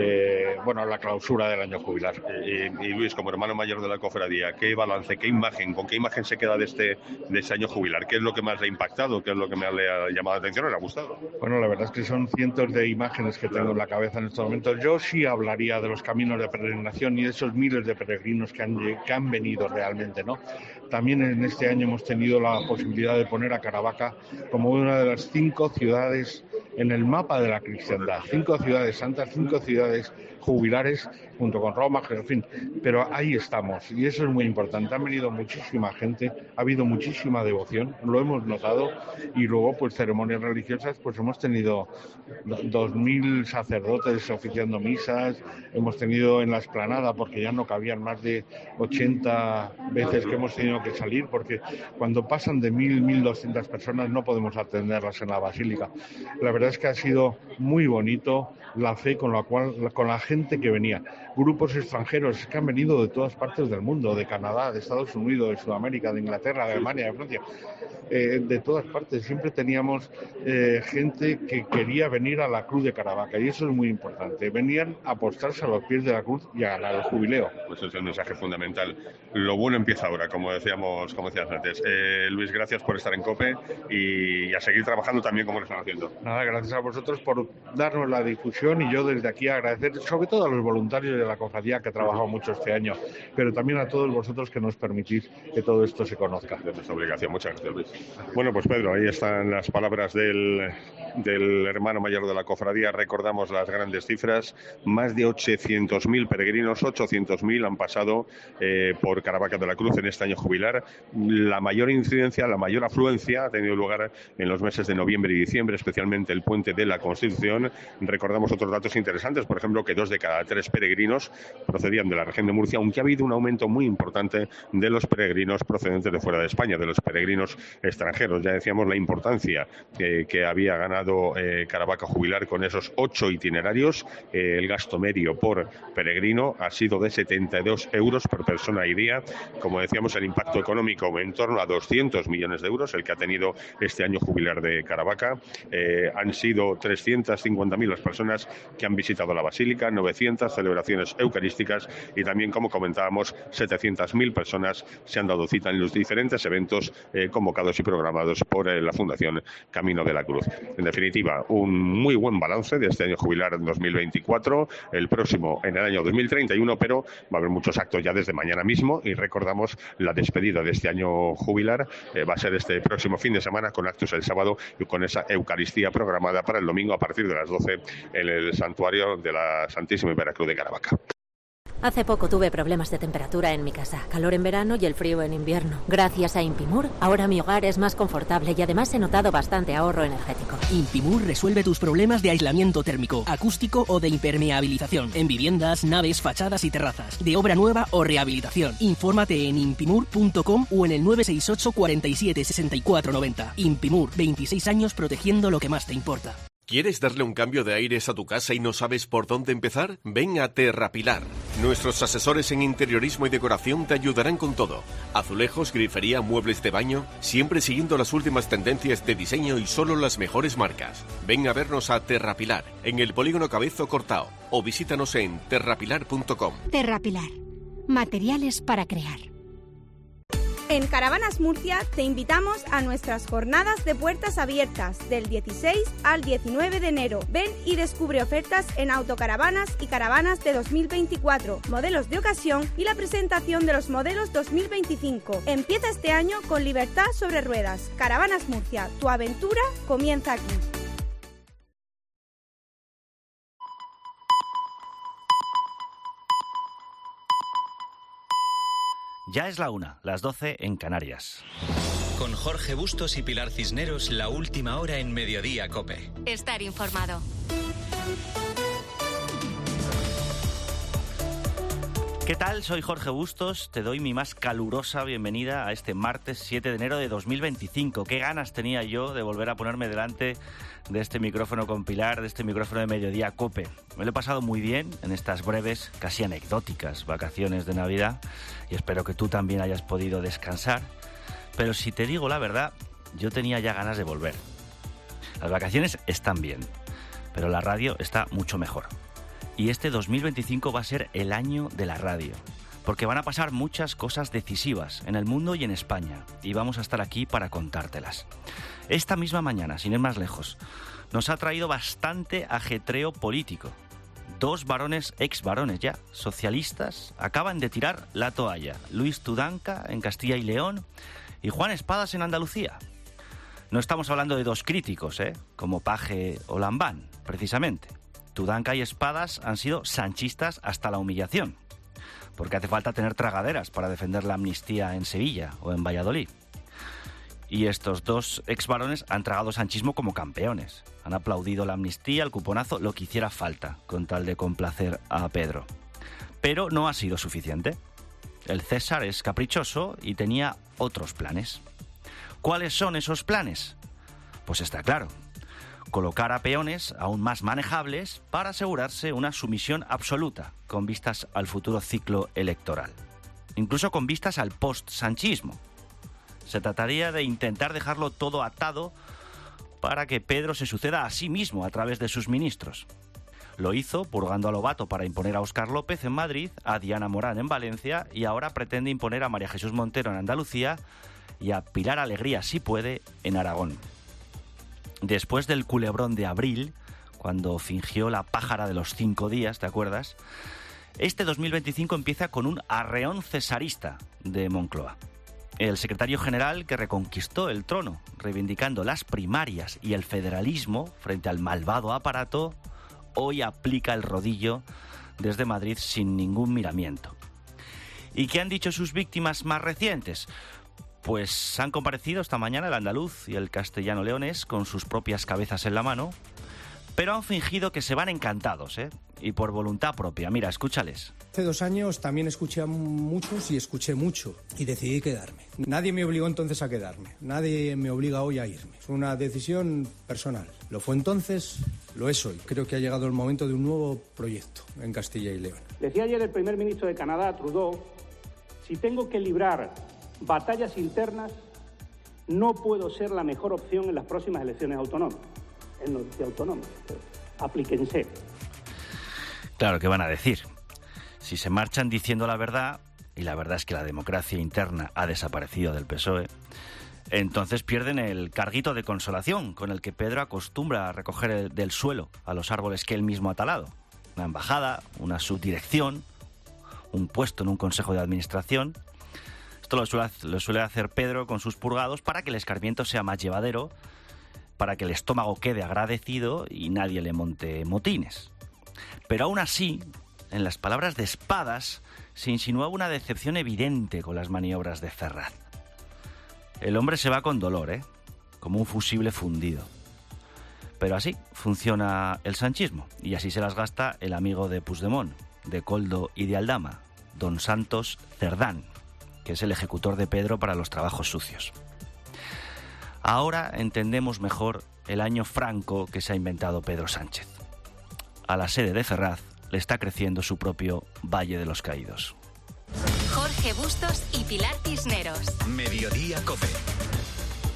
la clausura del año jubilar. Y Luis, como hermano mayor de la cofradía, ¿qué balance, con qué imagen se queda de ese año jubilar? ¿Qué es lo que más le ha impactado? ¿Qué es lo que más le ha llamado la atención o le ha gustado? Bueno, la verdad es que son cientos de imágenes que tengo en la cabeza en estos momentos. Yo sí hablaría de los caminos de peregrinación y de esos miles de peregrinos que han venido realmente, ¿no? También en este año hemos tenido la posibilidad de poner a Caravaca como una de las 5 ciudades en el mapa de la cristiandad. 5 ciudades santas, 5 ciudades jubilares, junto con Roma, en fin, pero ahí estamos y eso es muy importante. Han venido muchísima gente, ha habido muchísima devoción, lo hemos notado, y luego pues ceremonias religiosas, pues hemos tenido 2.000 sacerdotes oficiando misas, hemos tenido en la explanada, porque ya no cabían más de 80 veces que hemos tenido que salir, porque cuando pasan de 1.000, 1.200 personas no podemos atenderlas en la basílica. La verdad es que ha sido muy bonito la fe con la gente que venía. Grupos extranjeros que han venido de todas partes del mundo, de Canadá, de Estados Unidos, de Sudamérica, de Inglaterra, de Alemania, de Francia, de todas partes. Siempre teníamos gente que quería venir a la Cruz de Caravaca y eso es muy importante. Venían a postrarse a los pies de la cruz y a ganar el jubileo. Pues es el mensaje fundamental. Lo bueno empieza ahora, como decías antes. Luis, gracias por estar en COPE y a seguir trabajando también como lo están haciendo. Nada, gracias a vosotros por darnos la difusión y yo desde aquí agradecer sobre todo a los voluntarios de la cofradía que ha trabajado mucho este año, pero también a todos vosotros que nos permitís que todo esto se conozca. Es nuestra obligación. Muchas gracias, Luis. Bueno, pues Pedro, ahí están las palabras del hermano mayor de la cofradía. Recordamos las grandes cifras. Más de 800.000 peregrinos, 800.000 han pasado por Caravaca de la Cruz en este año jubilar. La mayor incidencia, la mayor afluencia ha tenido lugar en los meses de noviembre y diciembre, especialmente el puente de la Constitución. Recordamos otros datos interesantes, por ejemplo, que 2 de cada 3 peregrinos procedían de la región de Murcia, aunque ha habido un aumento muy importante de los peregrinos procedentes de fuera de España, de los peregrinos extranjeros. Ya decíamos la importancia que había ganado Caravaca jubilar con esos 8 itinerarios. El gasto medio por peregrino ha sido de 72 euros por persona y día. Como decíamos, el impacto económico en torno a 200 millones de euros, el que ha tenido este año jubilar de Caravaca. Han sido 350.000 las personas que han visitado la Basílica, 900 celebraciones eucarísticas y también, como comentábamos, 700.000 personas se han dado cita en los diferentes eventos convocados y programados por la Fundación Camino de la Cruz. En definitiva, un muy buen balance de este año jubilar 2024, el próximo en el año 2031, pero va a haber muchos actos ya desde mañana mismo y recordamos la despedida de este año jubilar va a ser este próximo fin de semana con actos el sábado y con esa Eucaristía programada para el domingo a partir de las 12 en el santuario de la Santísima Veracruz de Caravaca. Hace poco tuve problemas de temperatura en mi casa, calor en verano y el frío en invierno. Gracias a Impimur, ahora mi hogar es más confortable y además he notado bastante ahorro energético. Impimur resuelve tus problemas de aislamiento térmico, acústico o de impermeabilización en viviendas, naves, fachadas y terrazas, de obra nueva o rehabilitación. Infórmate en impimur.com o en el 968 47 64 90. Impimur, 26 años protegiendo lo que más te importa. ¿Quieres darle un cambio de aires a tu casa y no sabes por dónde empezar? Ven a Terrapilar. Nuestros asesores en interiorismo y decoración te ayudarán con todo. Azulejos, grifería, muebles de baño, siempre siguiendo las últimas tendencias de diseño y solo las mejores marcas. Ven a vernos a Terrapilar, en el Polígono Cabezo Cortao, o visítanos en terrapilar.com. Terrapilar. Materiales para crear. En Caravanas Murcia te invitamos a nuestras jornadas de puertas abiertas del 16 al 19 de enero. Ven y descubre ofertas en autocaravanas y caravanas de 2024, modelos de ocasión y la presentación de los modelos 2025. Empieza este año con libertad sobre ruedas. Caravanas Murcia, tu aventura comienza aquí. Ya es la 1, las 12 en Canarias. Con Jorge Bustos y Pilar Cisneros, la última hora en Mediodía COPE. Estar informado. ¿Qué tal? Soy Jorge Bustos, te doy mi más calurosa bienvenida a este martes 7 de enero de 2025. Qué ganas tenía yo de volver a ponerme delante de este micrófono con Pilar, de este micrófono de Mediodía COPE. Me lo he pasado muy bien en estas breves, casi anecdóticas vacaciones de Navidad y espero que tú también hayas podido descansar. Pero si te digo la verdad, yo tenía ya ganas de volver. Las vacaciones están bien, pero la radio está mucho mejor. Y este 2025 va a ser el año de la radio, porque van a pasar muchas cosas decisivas en el mundo y en España, y vamos a estar aquí para contártelas. Esta misma mañana, sin ir más lejos, nos ha traído bastante ajetreo político. 2 varones, ex-varones ya, socialistas, acaban de tirar la toalla. Luis Tudanca en Castilla y León y Juan Espadas en Andalucía. No estamos hablando de 2 críticos, como Paje o Lambán, precisamente. Tudanca y Espadas han sido sanchistas hasta la humillación, porque hace falta tener tragaderas para defender la amnistía en Sevilla o en Valladolid. Y estos 2 exvarones han tragado sanchismo como campeones. Han aplaudido la amnistía, el cuponazo, lo que hiciera falta, con tal de complacer a Pedro. Pero no ha sido suficiente. El César es caprichoso y tenía otros planes. ¿Cuáles son esos planes? Pues está claro. Colocar a peones aún más manejables para asegurarse una sumisión absoluta con vistas al futuro ciclo electoral, incluso con vistas al post-sanchismo. Se trataría de intentar dejarlo todo atado para que Pedro se suceda a sí mismo a través de sus ministros. Lo hizo purgando a Lobato para imponer a Óscar López en Madrid, a Diana Morán en Valencia y ahora pretende imponer a María Jesús Montero en Andalucía y a Pilar Alegría, si puede, en Aragón. Después del culebrón de abril, cuando fingió la pájara de los 5 días, ¿te acuerdas? Este 2025 empieza con un arreón cesarista de Moncloa. El secretario general que reconquistó el trono, reivindicando las primarias y el federalismo frente al malvado aparato, hoy aplica el rodillo desde Madrid sin ningún miramiento. ¿Y qué han dicho sus víctimas más recientes? Pues han comparecido esta mañana el andaluz y el castellano leonés con sus propias cabezas en la mano, pero han fingido que se van encantados, y por voluntad propia. Mira, escúchales. Hace 2 años también escuché a muchos y escuché mucho y decidí quedarme. Nadie me obligó entonces a quedarme, nadie me obliga hoy a irme. Es una decisión personal. Lo fue entonces, lo es hoy. Creo que ha llegado el momento de un nuevo proyecto en Castilla y León. Decía ayer el primer ministro de Canadá, Trudeau, si tengo que librar batallas internas, no puedo ser la mejor opción en las próximas elecciones autonómicas. Él no dice autonómicas, pero aplíquense. Claro, ¿qué van a decir? Si se marchan diciendo la verdad, y la verdad es que la democracia interna ha desaparecido del PSOE, entonces pierden el carguito de consolación con el que Pedro acostumbra a recoger del suelo a los árboles que él mismo ha talado. Una embajada, una subdirección, un puesto en un consejo de administración. Esto lo suele hacer Pedro con sus purgados para que el escarmiento sea más llevadero, para que el estómago quede agradecido y nadie le monte motines. Pero aún así, en las palabras de Espadas, se insinuaba una decepción evidente con las maniobras de Ferraz. El hombre se va con dolor, como un fusible fundido. Pero así funciona el sanchismo, y así se las gasta el amigo de Puigdemont, de Koldo y de Aldama, don Santos Cerdán, que es el ejecutor de Pedro para los trabajos sucios. Ahora entendemos mejor el año franco que se ha inventado Pedro Sánchez. A la sede de Ferraz le está creciendo su propio Valle de los Caídos. Jorge Bustos y Pilar Cisneros. Mediodía COPE.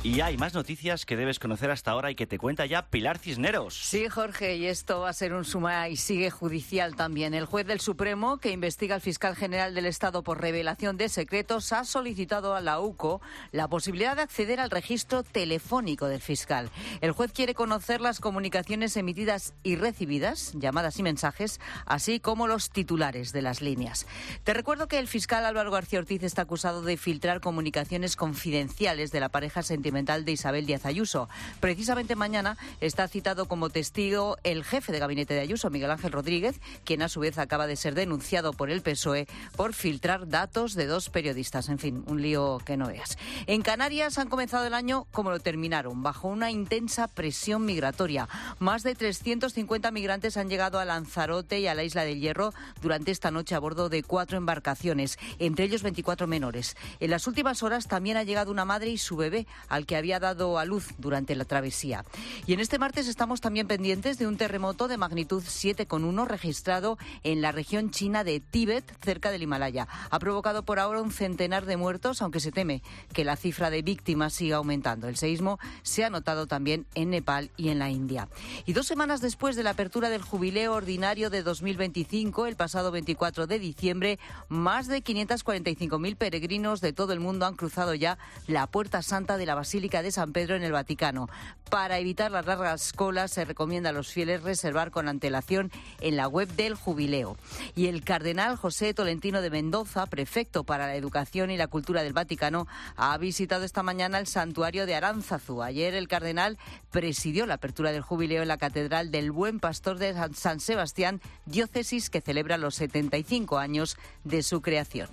Y hay más noticias que debes conocer hasta ahora y que te cuenta ya Pilar Cisneros. Sí, Jorge, y esto va a ser un suma y sigue judicial también. El juez del Supremo, que investiga al fiscal general del Estado por revelación de secretos, ha solicitado a la UCO la posibilidad de acceder al registro telefónico del fiscal. El juez quiere conocer las comunicaciones emitidas y recibidas, llamadas y mensajes, así como los titulares de las líneas. Te recuerdo que el fiscal Álvaro García Ortiz está acusado de filtrar comunicaciones confidenciales de la pareja sentimental de Isabel Díaz Ayuso. Precisamente mañana está citado como testigo el jefe de gabinete de Ayuso, Miguel Ángel Rodríguez, quien a su vez acaba de ser denunciado por el PSOE por filtrar datos de 2 periodistas. En fin, un lío que no veas. En Canarias han comenzado el año como lo terminaron, bajo una intensa presión migratoria. Más de 350 migrantes han llegado a Lanzarote y a la Isla del Hierro durante esta noche a bordo de 4 embarcaciones, entre ellos 24 menores. En las últimas horas también ha llegado una madre y su bebé, al que había dado a luz durante la travesía. Y en este martes estamos también pendientes de un terremoto de magnitud 7,1 registrado en la región china de Tíbet, cerca del Himalaya. Ha provocado por ahora un centenar de muertos, aunque se teme que la cifra de víctimas siga aumentando. El seísmo se ha notado también en Nepal y en la India. Y 2 semanas después de la apertura del jubileo ordinario de 2025, el pasado 24 de diciembre, más de 545.000 peregrinos de todo el mundo han cruzado ya la Puerta Santa de la Basílica de San Pedro en el Vaticano. Para evitar las largas colas, se recomienda a los fieles reservar con antelación en la web del jubileo. Y el cardenal José Tolentino de Mendoza, prefecto para la Educación y la Cultura del Vaticano, ha visitado esta mañana el santuario de Aránzazu. Ayer el cardenal presidió la apertura del jubileo en la Catedral del Buen Pastor de San Sebastián, diócesis que celebra los 75 años de su creación.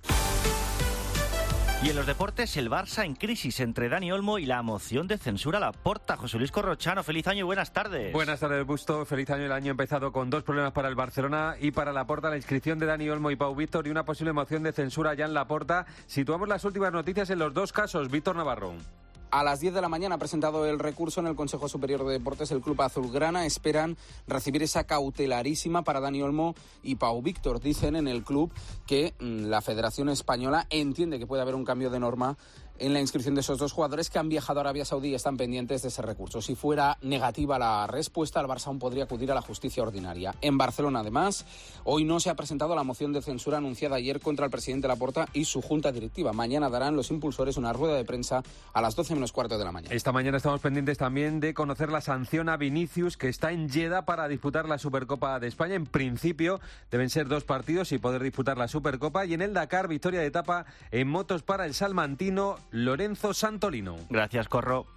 Y en los deportes, el Barça en crisis entre Dani Olmo y la moción de censura a Laporta. José Luis Corrochano, feliz año y buenas tardes. Buenas tardes, Busto. Feliz año. El año ha empezado con 2 problemas para el Barcelona y para Laporta: la inscripción de Dani Olmo y Pau Víctor y una posible moción de censura ya en Laporta. Situamos las últimas noticias en los 2 casos. Víctor Navarro. A las 10 de la mañana ha presentado el recurso en el Consejo Superior de Deportes. El club azulgrana esperan recibir esa cautelarísima para Dani Olmo y Pau Víctor. Dicen en el club que la Federación Española entiende que puede haber un cambio de norma en la inscripción de esos 2 jugadores que han viajado a Arabia Saudí y están pendientes de ese recurso. Si fuera negativa la respuesta, el Barça aún podría acudir a la justicia ordinaria. En Barcelona, además, hoy no se ha presentado la moción de censura anunciada ayer contra el presidente Laporta y su junta directiva. Mañana darán los impulsores una rueda de prensa a las 12 menos cuarto de la mañana. Esta mañana estamos pendientes también de conocer la sanción a Vinicius, que está en Jeddah para disputar la Supercopa de España. En principio deben ser 2 partidos y poder disputar la Supercopa. Y en el Dakar, victoria de etapa en motos para el salmantino Lorenzo Santolino. Gracias, Corro.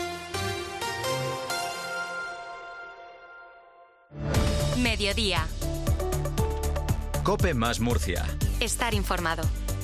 Mediodía. COPE más Murcia. Estar informado.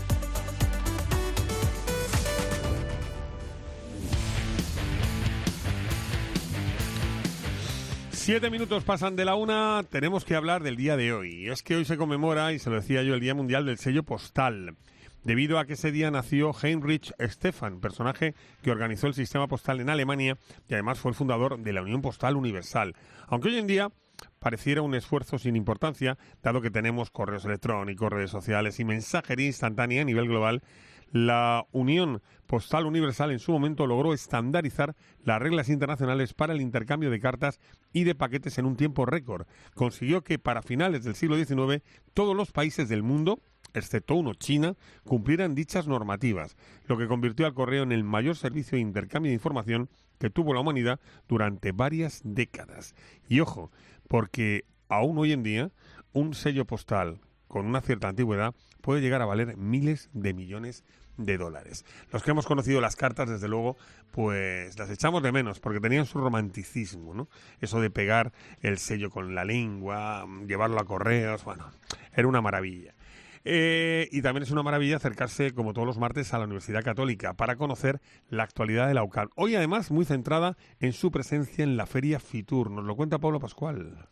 Siete minutos pasan de la 1, tenemos que hablar del día de hoy. Y es que hoy se conmemora, y se lo decía yo, el Día Mundial del Sello Postal, debido a que ese día nació Heinrich Stephan, personaje que organizó el sistema postal en Alemania y además fue el fundador de la Unión Postal Universal. Aunque hoy en día pareciera un esfuerzo sin importancia, dado que tenemos correos electrónicos, redes sociales y mensajería instantánea a nivel global, la Unión Postal Universal en su momento logró estandarizar las reglas internacionales para el intercambio de cartas y de paquetes en un tiempo récord. Consiguió que para finales del siglo XIX todos los países del mundo, excepto uno, China, cumplieran dichas normativas, lo que convirtió al correo en el mayor servicio de intercambio de información que tuvo la humanidad durante varias décadas. Y ojo, porque aún hoy en día un sello postal con una cierta antigüedad puede llegar a valer miles de millones de dólares. Los que hemos conocido las cartas, desde luego, pues las echamos de menos porque tenían su romanticismo, ¿no? Eso de pegar el sello con la lengua, llevarlo a correos, bueno, era una maravilla. Y también es una maravilla acercarse, como todos los martes, a la Universidad Católica para conocer la actualidad de la UCAM. Hoy, además, muy centrada en su presencia en la Feria Fitur. Nos lo cuenta Pablo Pascual.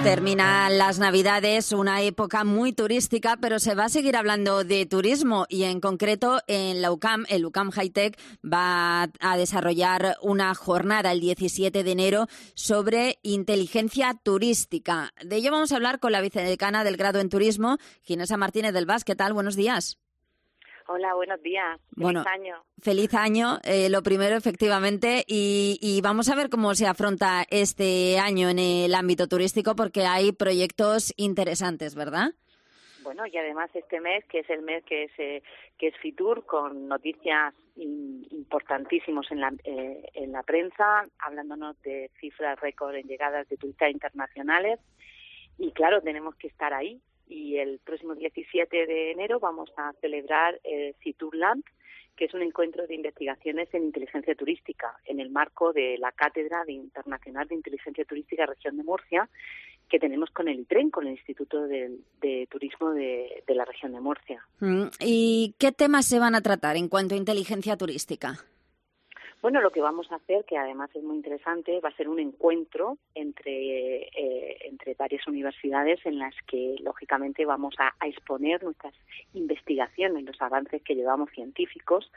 Terminan las Navidades, una época muy turística, pero se va a seguir hablando de turismo y en concreto en la UCAM, el UCAM High Tech va a desarrollar una jornada el 17 de enero sobre inteligencia turística. De ello vamos a hablar con la vicedecana del grado en turismo, Ginesa Martínez del Vaz. ¿Qué tal? Buenos días. Hola, buenos días. Feliz año. Feliz año, lo primero, efectivamente, y vamos a ver cómo se afronta este año en el ámbito turístico, porque hay proyectos interesantes, ¿verdad? Bueno, y además este mes, que es el mes que es Fitur, con noticias importantísimos en la prensa, hablándonos de cifras récord en llegadas de turistas internacionales, y claro, tenemos que estar ahí. Y el próximo 17 de enero vamos a celebrar Fiturland, que es un encuentro de investigaciones en inteligencia turística, en el marco de la Cátedra Internacional de Inteligencia Turística Región de Murcia, que tenemos con el ITREN, con el Instituto de Turismo de la Región de Murcia. ¿Y qué temas se van a tratar en cuanto a inteligencia turística? Bueno, lo que vamos a hacer, que además es muy interesante, va a ser un encuentro entre varias universidades en las que, lógicamente, vamos a exponer nuestras investigaciones, los avances que llevamos científicos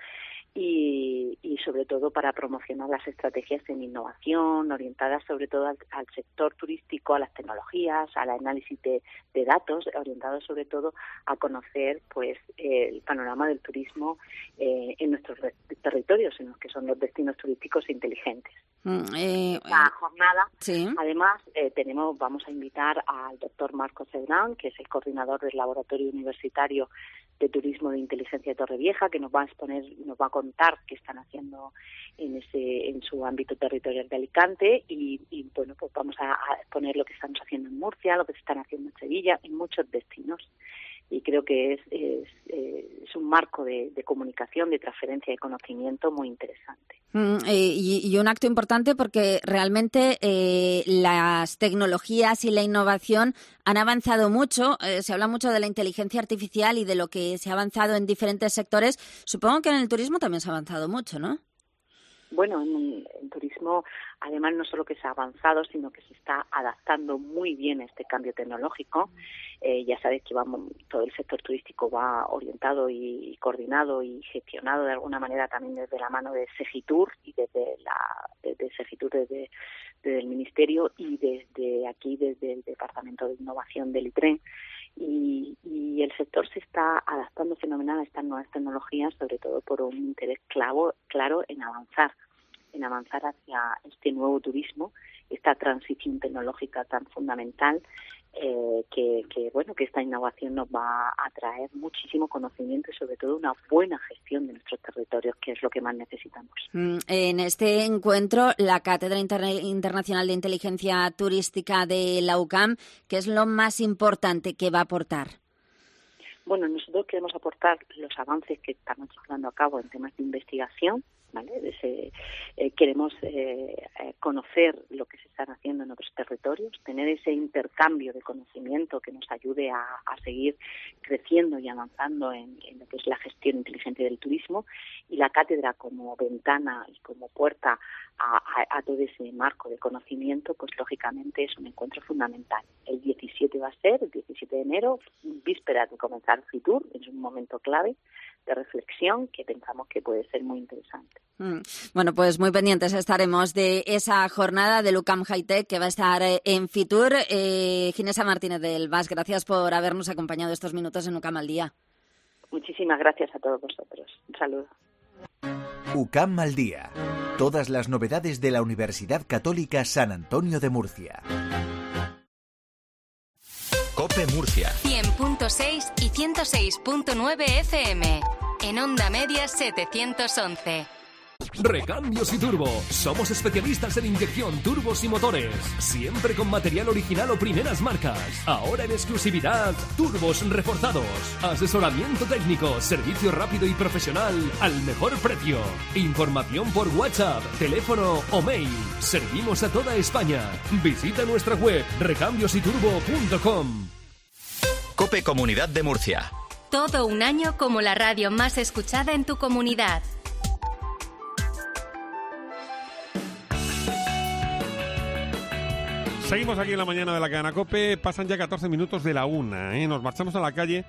y sobre todo para promocionar las estrategias en innovación orientadas sobre todo al sector turístico, a las tecnologías, al análisis de datos, orientados sobre todo a conocer pues el panorama del turismo en nuestros territorios, en los que son los destinos turísticos inteligentes. La jornada, sí. Además, vamos a invitar al doctor Marcos Cebrán, que es el coordinador del Laboratorio Universitario de Turismo de Inteligencia de Torrevieja, que nos va a contar qué están haciendo en su ámbito territorial de Alicante y bueno, pues vamos a exponer lo que estamos haciendo en Murcia, lo que se están haciendo en Sevilla, en muchos destinos. Y creo que es un marco de comunicación, de transferencia de conocimiento muy interesante. Y un acto importante porque realmente las tecnologías y la innovación han avanzado mucho. Se habla mucho de la inteligencia artificial y de lo que se ha avanzado en diferentes sectores. Supongo que en el turismo también se ha avanzado mucho, ¿no? Bueno, en turismo, además, no solo que se ha avanzado, sino que se está adaptando muy bien a este cambio tecnológico. Ya sabes que todo el sector turístico va orientado y coordinado y gestionado de alguna manera también desde la mano de Segitur y desde Segitur, desde el Ministerio y desde aquí, desde el Departamento de Innovación del ITREN. Y el sector se está adaptando fenomenal a estas nuevas tecnologías, sobre todo por un interés claro en avanzar hacia este nuevo turismo, esta transición tecnológica tan fundamental, que esta innovación nos va a traer muchísimo conocimiento y sobre todo una buena gestión de nuestros territorios, que es lo que más necesitamos. En este encuentro, la Cátedra Internacional de Inteligencia Turística de la UCAM, ¿qué es lo más importante que va a aportar? Bueno, nosotros queremos aportar los avances que estamos llevando a cabo en temas de investigación, ¿vale? Queremos conocer lo que se están haciendo en otros territorios, tener ese intercambio de conocimiento que nos ayude a seguir creciendo y avanzando en lo que es la gestión inteligente del turismo, y la cátedra como ventana y como puerta a todo ese marco de conocimiento, pues lógicamente es un encuentro fundamental. El 17 va a ser, el 17 de enero, víspera de comenzar Fitur, es un momento clave de reflexión que pensamos que puede ser muy interesante. Bueno, pues muy pendientes estaremos de esa jornada del UCAM High Tech que va a estar en Fitur. Ginesa Martínez del Vaz, gracias por habernos acompañado estos minutos en UCAM al Día. Muchísimas gracias a todos vosotros. Un saludo. UCAM al Día. Todas las novedades de la Universidad Católica San Antonio de Murcia. COPE Murcia. 100.6 y 106.9 FM. En Onda Media 711. Recambios y Turbo. Somos especialistas en inyección, turbos y motores. Siempre con material original o primeras marcas. Ahora en exclusividad, turbos reforzados. Asesoramiento técnico, servicio rápido y profesional al mejor precio. Información por WhatsApp, teléfono o mail. Servimos a toda España. Visita nuestra web recambiositurbo.com. COPE Comunidad de Murcia. Todo un año como la radio más escuchada en tu comunidad. Seguimos aquí en la mañana de la cadena COPE, pasan ya 14 minutos de la 1, ¿eh? Nos marchamos a la calle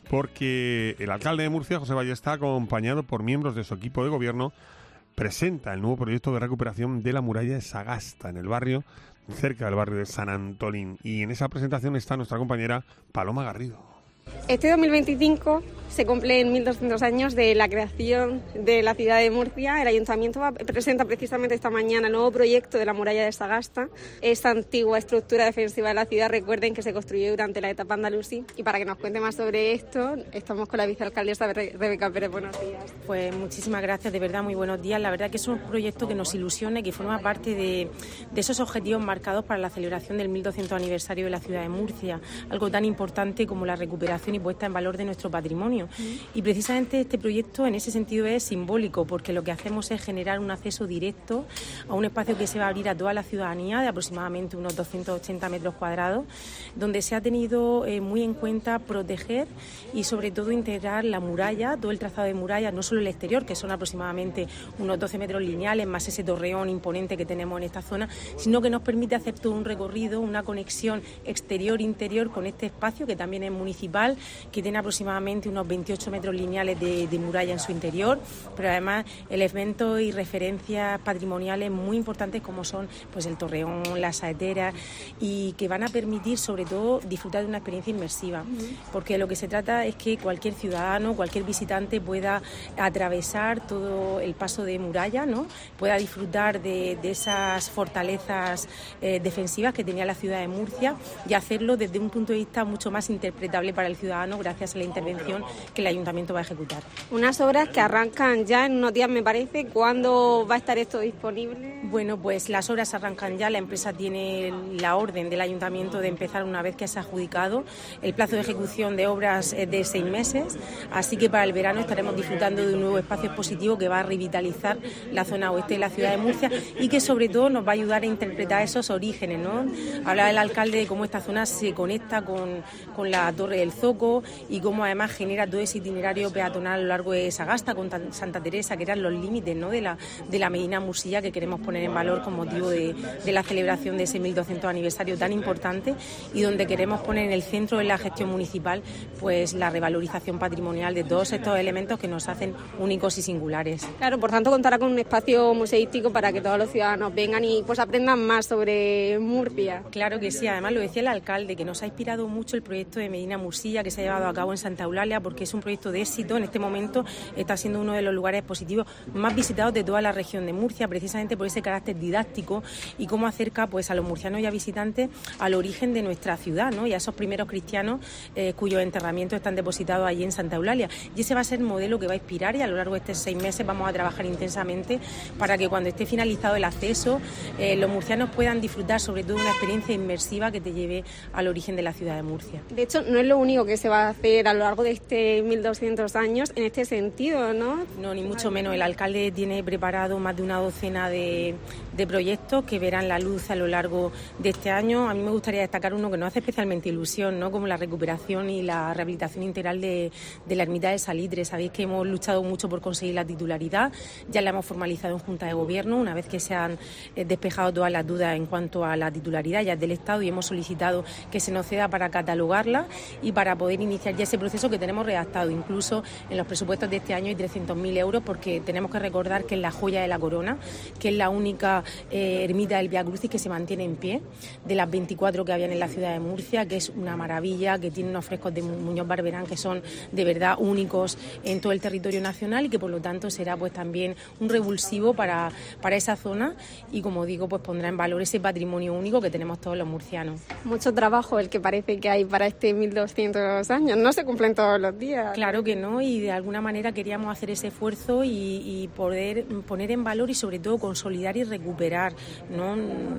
porque el alcalde de Murcia, José Ballesta, acompañado por miembros de su equipo de gobierno, presenta el nuevo proyecto de recuperación de la muralla de Sagasta, en el barrio, cerca del barrio de San Antolín. Y en esa presentación está nuestra compañera Paloma Garrido. Este 2025 se cumplen 1.200 años de la creación de la ciudad de Murcia. El Ayuntamiento presenta precisamente esta mañana el nuevo proyecto de la muralla de Sagasta. Esta antigua estructura defensiva de la ciudad, recuerden que se construyó durante la etapa andalusí. Y para que nos cuente más sobre esto, estamos con la vicealcaldesa Rebeca Pérez. Buenos días. Pues muchísimas gracias, de verdad, muy buenos días. La verdad que es un proyecto que nos ilusiona y que forma parte de esos objetivos marcados para la celebración del 1.200 aniversario de la ciudad de Murcia. Algo tan importante como la recuperación y puesta en valor de nuestro patrimonio. Y precisamente este proyecto en ese sentido es simbólico, porque lo que hacemos es generar un acceso directo a un espacio que se va a abrir a toda la ciudadanía de aproximadamente unos 280 metros cuadrados, donde se ha tenido muy en cuenta proteger y sobre todo integrar la muralla, todo el trazado de muralla, no solo el exterior, que son aproximadamente unos 12 metros lineales, más ese torreón imponente que tenemos en esta zona, sino que nos permite hacer todo un recorrido, una conexión exterior-interior con este espacio que también es municipal, que tiene aproximadamente unos 28 metros lineales de muralla en su interior, pero además elementos y referencias patrimoniales muy importantes como son pues el torreón, las saeteras, y que van a permitir sobre todo disfrutar de una experiencia inmersiva, porque lo que se trata es que cualquier ciudadano, cualquier visitante pueda atravesar todo el paso de muralla, ¿no? Pueda disfrutar de esas fortalezas defensivas que tenía la ciudad de Murcia y hacerlo desde un punto de vista mucho más interpretable para el ciudadano gracias a la intervención que el Ayuntamiento va a ejecutar. Unas obras que arrancan ya en unos días, me parece. ¿Cuándo va a estar esto disponible? Bueno, pues las obras arrancan ya. La empresa tiene la orden del Ayuntamiento de empezar una vez que se ha adjudicado. El plazo de ejecución de obras es de 6 meses, así que para el verano estaremos disfrutando de un nuevo espacio expositivo que va a revitalizar la zona oeste de la ciudad de Murcia y que sobre todo nos va a ayudar a interpretar esos orígenes, ¿no? Hablaba el alcalde de cómo esta zona se conecta con la Torre del Zoco y cómo además genera todo ese itinerario peatonal a lo largo de Sagasta con Santa Teresa, que eran los límites, ¿no?, de la Medina Mursilla, que queremos poner en valor con motivo de la celebración de ese 1.200 aniversario tan importante, y donde queremos poner en el centro de la gestión municipal pues la revalorización patrimonial de todos estos elementos que nos hacen únicos y singulares. Claro, por tanto contará con un espacio museístico para que todos los ciudadanos vengan y pues aprendan más sobre Murcia. Claro que sí, además lo decía el alcalde, que nos ha inspirado mucho el proyecto de Medina Mursilla que se ha llevado a cabo en Santa Eulalia, porque es un proyecto de éxito. En este momento está siendo uno de los lugares positivos más visitados de toda la región de Murcia, precisamente por ese carácter didáctico y cómo acerca pues a los murcianos y a visitantes al origen de nuestra ciudad, ¿no?, y a esos primeros cristianos cuyos enterramientos están depositados allí en Santa Eulalia. Y ese va a ser el modelo que va a inspirar, y a lo largo de estos 6 meses vamos a trabajar intensamente para que cuando esté finalizado el acceso los murcianos puedan disfrutar sobre todo de una experiencia inmersiva que te lleve al origen de la ciudad de Murcia. De hecho, no es lo único que se va a hacer a lo largo de este 1.200 años en este sentido, ¿no? No, ni mucho menos. El alcalde tiene preparado más de una docena de proyectos que verán la luz a lo largo de este año. A mí me gustaría destacar uno que nos hace especialmente ilusión, ¿no?, como la recuperación y la rehabilitación integral de la ermita de Salitre. Sabéis que hemos luchado mucho por conseguir la titularidad, ya la hemos formalizado en Junta de Gobierno, una vez que se han despejado todas las dudas en cuanto a la titularidad ya del Estado, y hemos solicitado que se nos ceda para catalogarla y para poder iniciar ya ese proceso que tenemos redactado. Incluso en los presupuestos de este año hay 300.000 euros, porque tenemos que recordar que es la joya de la corona, que es la única ermita del Vía Crucis que se mantiene en pie, de las 24 que habían en la ciudad de Murcia, que es una maravilla, que tiene unos frescos de Muñoz Barberán que son de verdad únicos en todo el territorio nacional, y que por lo tanto será pues también un revulsivo para esa zona, y como digo, pues pondrá en valor ese patrimonio único que tenemos todos los murcianos. Mucho trabajo el que parece que hay para este 1.200 años, no se cumplen todos los días. Claro que no, y de alguna manera queríamos hacer ese esfuerzo y poder poner en valor y sobre todo consolidar y recuperar, ¿no?,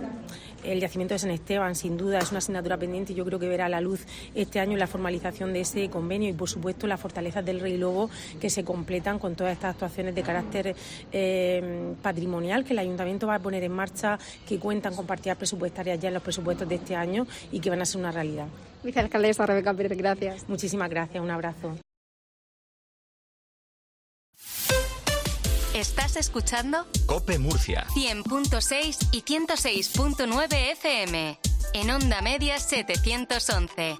el yacimiento de San Esteban. Sin duda es una asignatura pendiente, y yo creo que verá la luz este año la formalización de ese convenio, y por supuesto las fortalezas del Rey Lobo, que se completan con todas estas actuaciones de carácter patrimonial que el Ayuntamiento va a poner en marcha, que cuentan con partidas presupuestarias ya en los presupuestos de este año y que van a ser una realidad. Vicealcaldesa Rebeca Pérez, gracias. Muchísimas gracias, un abrazo. ¿Estás escuchando? COPE Murcia 100.6 y 106.9 FM. en Onda Media 711.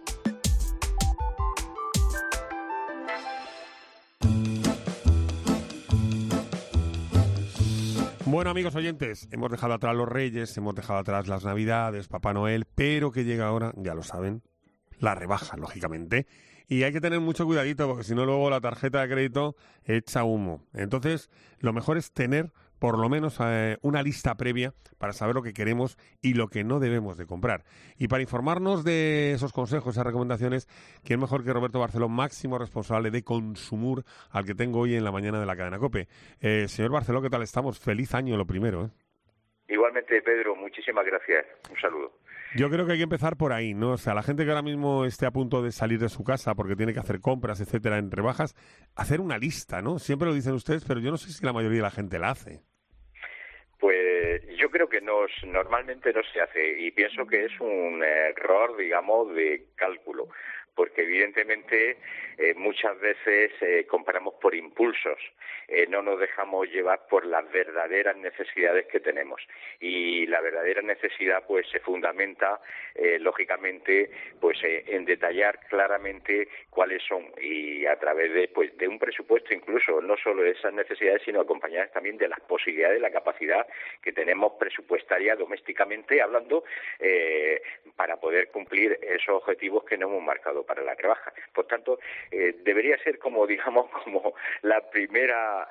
Bueno, amigos oyentes, hemos dejado atrás los Reyes, hemos dejado atrás las Navidades, Papá Noel, pero que llega ahora, ya lo saben, la rebaja, lógicamente. Y hay que tener mucho cuidadito, porque si no luego la tarjeta de crédito echa humo. Entonces, lo mejor es tener por lo menos una lista previa para saber lo que queremos y lo que no debemos de comprar. Y para informarnos de esos consejos, esas recomendaciones, ¿quién mejor que Roberto Barceló, máximo responsable de Consumur, al que tengo hoy en la mañana de la cadena COPE? Señor Barceló, ¿qué tal estamos? Feliz año lo primero, ¿eh? Igualmente, Pedro, muchísimas gracias. Un saludo. Yo creo que hay que empezar por ahí, ¿no? O sea, la gente que ahora mismo esté a punto de salir de su casa porque tiene que hacer compras, etcétera, en rebajas, hacer una lista, ¿no? Siempre lo dicen ustedes, pero yo no sé si la mayoría de la gente la hace. Pues yo creo que normalmente no se hace y pienso que es un error, digamos, de cálculo, porque evidentemente muchas veces compramos por impulsos, no nos dejamos llevar por las verdaderas necesidades que tenemos, y la verdadera necesidad pues se fundamenta lógicamente pues en detallar claramente cuáles son, y a través de un presupuesto, incluso no solo de esas necesidades, sino acompañadas también de las posibilidades, la capacidad que tenemos presupuestaria domésticamente hablando, para poder cumplir esos objetivos que nos hemos marcado para la rebaja. Por tanto, debería ser como la primera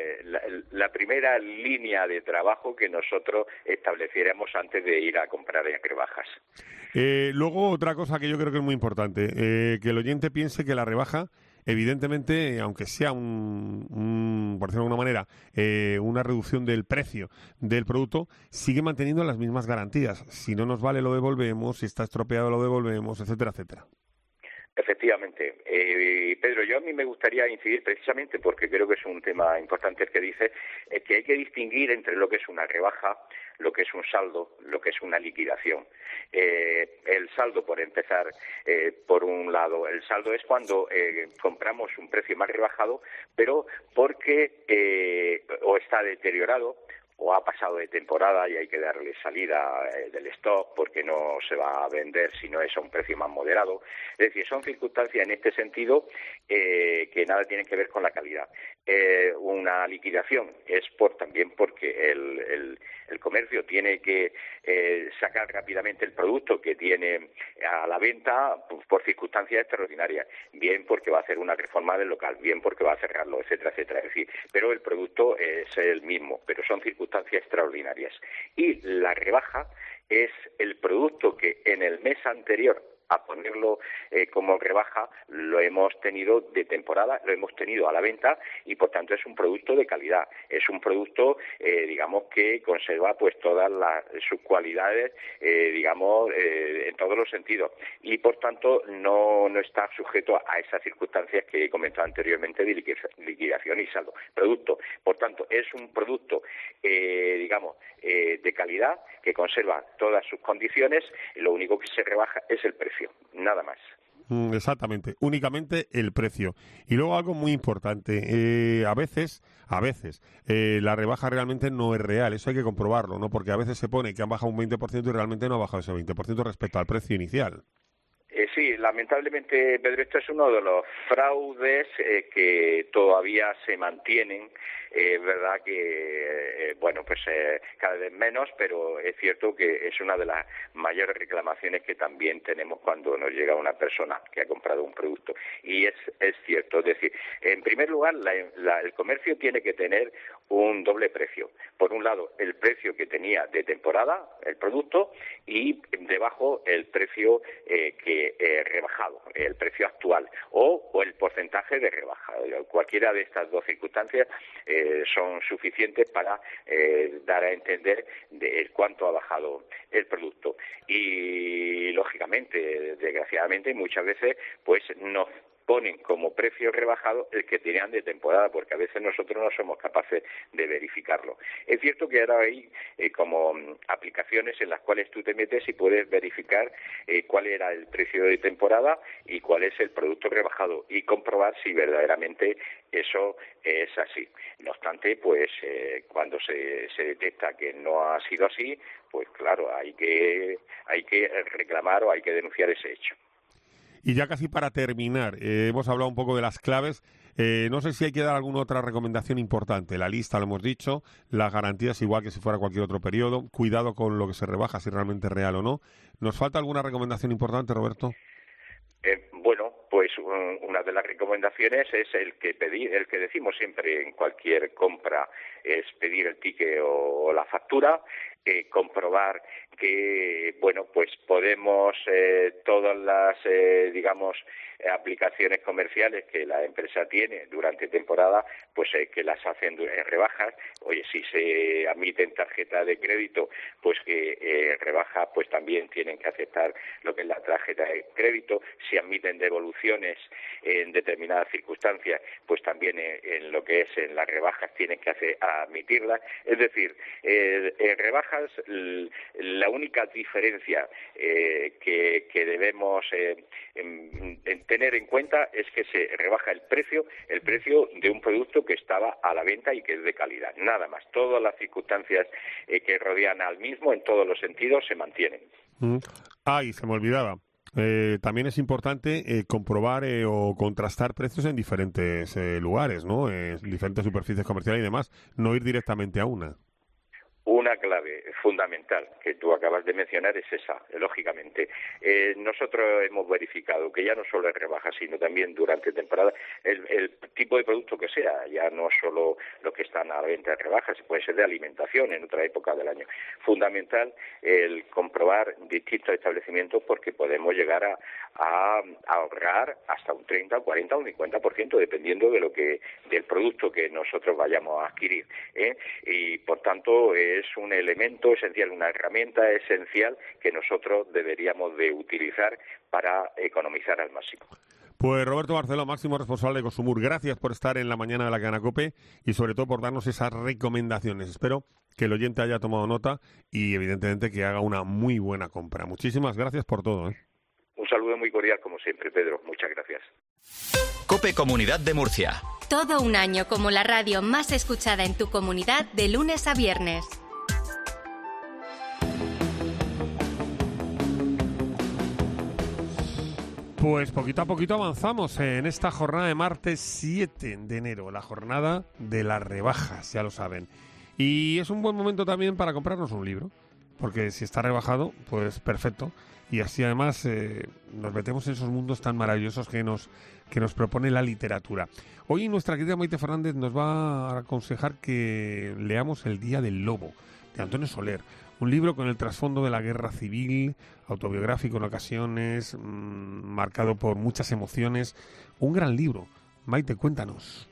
línea de trabajo que nosotros estableciéramos antes de ir a comprar en rebajas. Luego, otra cosa que yo creo que es muy importante, que el oyente piense que la rebaja, evidentemente, aunque sea por decirlo de alguna manera, una reducción del precio del producto, sigue manteniendo las mismas garantías. Si no nos vale, lo devolvemos, si está estropeado, lo devolvemos, etcétera, etcétera. Efectivamente. Pedro, yo a mí me gustaría incidir precisamente, porque creo que es un tema importante el que dice, que hay que distinguir entre lo que es una rebaja, lo que es un saldo, lo que es una liquidación. El saldo, por empezar, por un lado, el saldo es cuando compramos un precio más rebajado, pero porque o está deteriorado, o ha pasado de temporada y hay que darle salida del stock porque no se va a vender si no es a un precio más moderado. Es decir, son circunstancias en este sentido que nada tienen que ver con la calidad. Una liquidación es también porque el comercio tiene que sacar rápidamente el producto que tiene a la venta por circunstancias extraordinarias, bien porque va a hacer una reforma del local, bien porque va a cerrarlo, etcétera, etcétera. Es decir, pero el producto es el mismo, pero son circunstancias extraordinarias. Y la rebaja es el producto que en el mes anterior a ponerlo como rebaja lo hemos tenido de temporada, lo hemos tenido a la venta, y por tanto es un producto de calidad, es un producto digamos que conserva pues todas sus cualidades en todos los sentidos, y por tanto no está sujeto a esas circunstancias que he comentado anteriormente de liquidación y saldo. Producto, por tanto, es un producto de calidad que conserva todas sus condiciones, y lo único que se rebaja es el precio, nada más. Exactamente, únicamente el precio. Y luego algo muy importante, a veces la rebaja realmente no es real, eso hay que comprobarlo, ¿no? Porque a veces se pone que han bajado un 20% y realmente no ha bajado ese 20% respecto al precio inicial. Sí, lamentablemente, Pedro, esto es uno de los fraudes que todavía se mantienen. Es verdad que, cada vez menos, pero es cierto que es una de las mayores reclamaciones que también tenemos cuando nos llega una persona que ha comprado un producto. Y es cierto, es decir, en primer lugar, el comercio tiene que tener un doble precio. Por un lado, el precio que tenía de temporada, el producto, y debajo el precio rebajado, el precio actual, o el porcentaje de rebaja. Cualquiera de estas dos circunstancias son suficientes para dar a entender de cuánto ha bajado el producto. Y lógicamente, desgraciadamente, muchas veces pues nos ponen como precio rebajado el que tenían de temporada, porque a veces nosotros no somos capaces de verificarlo. Es cierto que ahora hay como aplicaciones en las cuales tú te metes y puedes verificar cuál era el precio de temporada y cuál es el producto rebajado, y comprobar si verdaderamente eso es así. No obstante, pues cuando se detecta que no ha sido así, pues claro, hay que hay que reclamar o hay que denunciar ese hecho. Y ya casi para terminar, hemos hablado un poco de las claves. No sé si hay que dar alguna otra recomendación importante. La lista, lo hemos dicho, las garantías igual que si fuera cualquier otro periodo, cuidado con lo que se rebaja, si realmente es real o no. ¿Nos falta alguna recomendación importante, Roberto? Bueno, pues una de las recomendaciones es el que decimos siempre en cualquier compra, es pedir el ticket o la factura, comprobar que, bueno, pues podemos todas las, aplicaciones comerciales que la empresa tiene durante temporada, pues que las hacen en rebajas. Oye, si se admiten tarjeta de crédito, pues que rebaja, pues también tienen que aceptar lo que es la tarjeta de crédito. Si admiten devoluciones en determinadas circunstancias, pues también en lo que es en las rebajas tienen que admitirlas. Es decir, en rebajas la única diferencia que debemos tener en cuenta es que se rebaja el precio de un producto que estaba a la venta y que es de calidad. Nada más. Todas las circunstancias que rodean al mismo, en todos los sentidos, se mantienen. Y se me olvidaba. También es importante comprobar o contrastar precios en diferentes lugares, ¿no? En diferentes superficies comerciales y demás. No ir directamente a una. Una clave fundamental que tú acabas de mencionar es esa, lógicamente. Nosotros hemos verificado que ya no solo es rebaja, sino también durante temporada, el tipo de producto que sea, ya no solo los que están a la venta de rebajas, puede ser de alimentación en otra época del año. Fundamental el comprobar distintos establecimientos porque podemos llegar a ahorrar hasta un 30, 40 o un 50% dependiendo del producto que nosotros vayamos a adquirir. Y por tanto es un elemento esencial, una herramienta esencial que nosotros deberíamos de utilizar para economizar al máximo. Pues Roberto Barceló, máximo responsable de Consumur, gracias por estar en la mañana de la cadena COPE y sobre todo por darnos esas recomendaciones. Espero que el oyente haya tomado nota y evidentemente que haga una muy buena compra. Muchísimas gracias por todo. Un saludo muy cordial como siempre, Pedro. Muchas gracias. COPE Comunidad de Murcia. Todo un año como la radio más escuchada en tu comunidad de lunes a viernes. Pues poquito a poquito avanzamos en esta jornada de martes 7 de enero, la jornada de las rebajas, ya lo saben. Y es un buen momento también para comprarnos un libro, porque si está rebajado, pues perfecto. Y así además nos metemos en esos mundos tan maravillosos que nos propone la literatura. Hoy nuestra querida Maite Fernández nos va a aconsejar que leamos El Día del Lobo, de Antonio Soler. Un libro con el trasfondo de la guerra civil, autobiográfico en ocasiones, marcado por muchas emociones. Un gran libro. Maite, cuéntanos.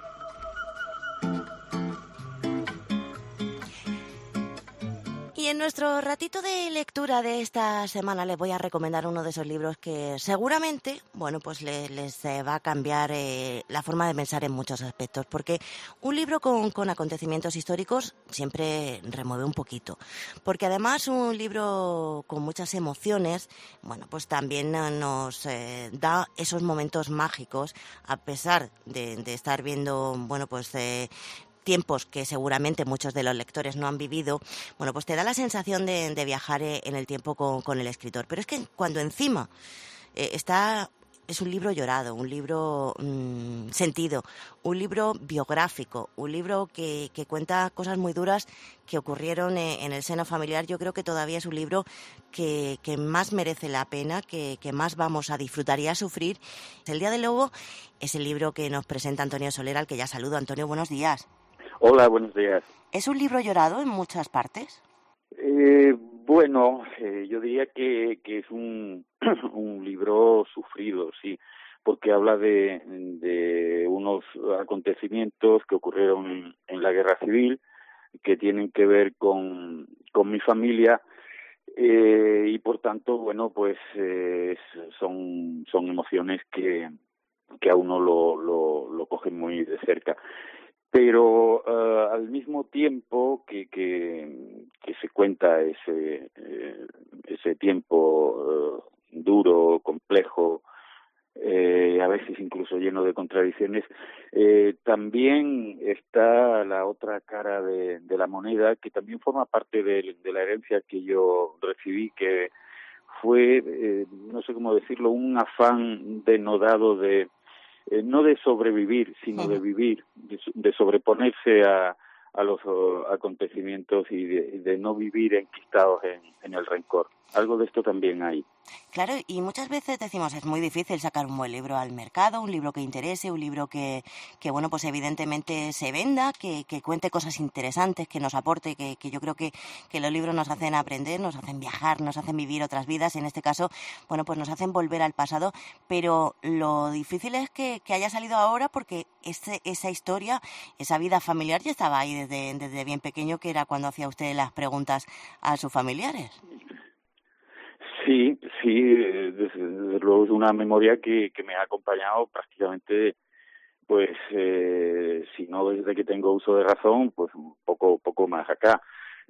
Y en nuestro ratito de lectura de esta semana les voy a recomendar uno de esos libros que seguramente, bueno, pues les va a cambiar la forma de pensar en muchos aspectos, porque un libro con acontecimientos históricos siempre remueve un poquito, porque además un libro con muchas emociones, bueno, pues también nos da esos momentos mágicos, a pesar de estar viendo, bueno, pues tiempos que seguramente muchos de los lectores no han vivido, bueno, pues te da la sensación de viajar en el tiempo con el escritor. Pero es que cuando encima es un libro llorado, un libro sentido, un libro biográfico, un libro que cuenta cosas muy duras que ocurrieron en el seno familiar, yo creo que todavía es un libro que más merece la pena, que más vamos a disfrutar y a sufrir. El Día del Lobo es el libro que nos presenta Antonio Soler, al que ya saludo. Antonio, buenos días. Hola, buenos días. ¿Es un libro llorado en muchas partes? Bueno, yo diría que es un libro sufrido, sí, porque habla de unos acontecimientos que ocurrieron en la Guerra Civil, que tienen que ver con mi familia, y por tanto, bueno, pues son emociones que a uno lo cogen muy de cerca. Pero al mismo tiempo que se cuenta ese tiempo duro, complejo, a veces incluso lleno de contradicciones, también está la otra cara de la moneda, que también forma parte de la herencia que yo recibí, que fue, no sé cómo decirlo, un afán denodado de, no de sobrevivir, sino de vivir, de sobreponerse a los acontecimientos y de no vivir enquistados en el rencor. Algo de esto también hay. Claro, y muchas veces decimos, es muy difícil sacar un buen libro al mercado, un libro que interese, un libro que bueno, pues evidentemente se venda, que cuente cosas interesantes, que nos aporte, que yo creo que los libros nos hacen aprender, nos hacen viajar, nos hacen vivir otras vidas, en este caso, bueno, pues nos hacen volver al pasado, pero lo difícil es que haya salido ahora porque esa historia, esa vida familiar ya estaba ahí desde bien pequeño, que era cuando hacía usted las preguntas a sus familiares. Sí, desde luego es una memoria que me ha acompañado prácticamente, pues, si no desde que tengo uso de razón, pues un poco más acá.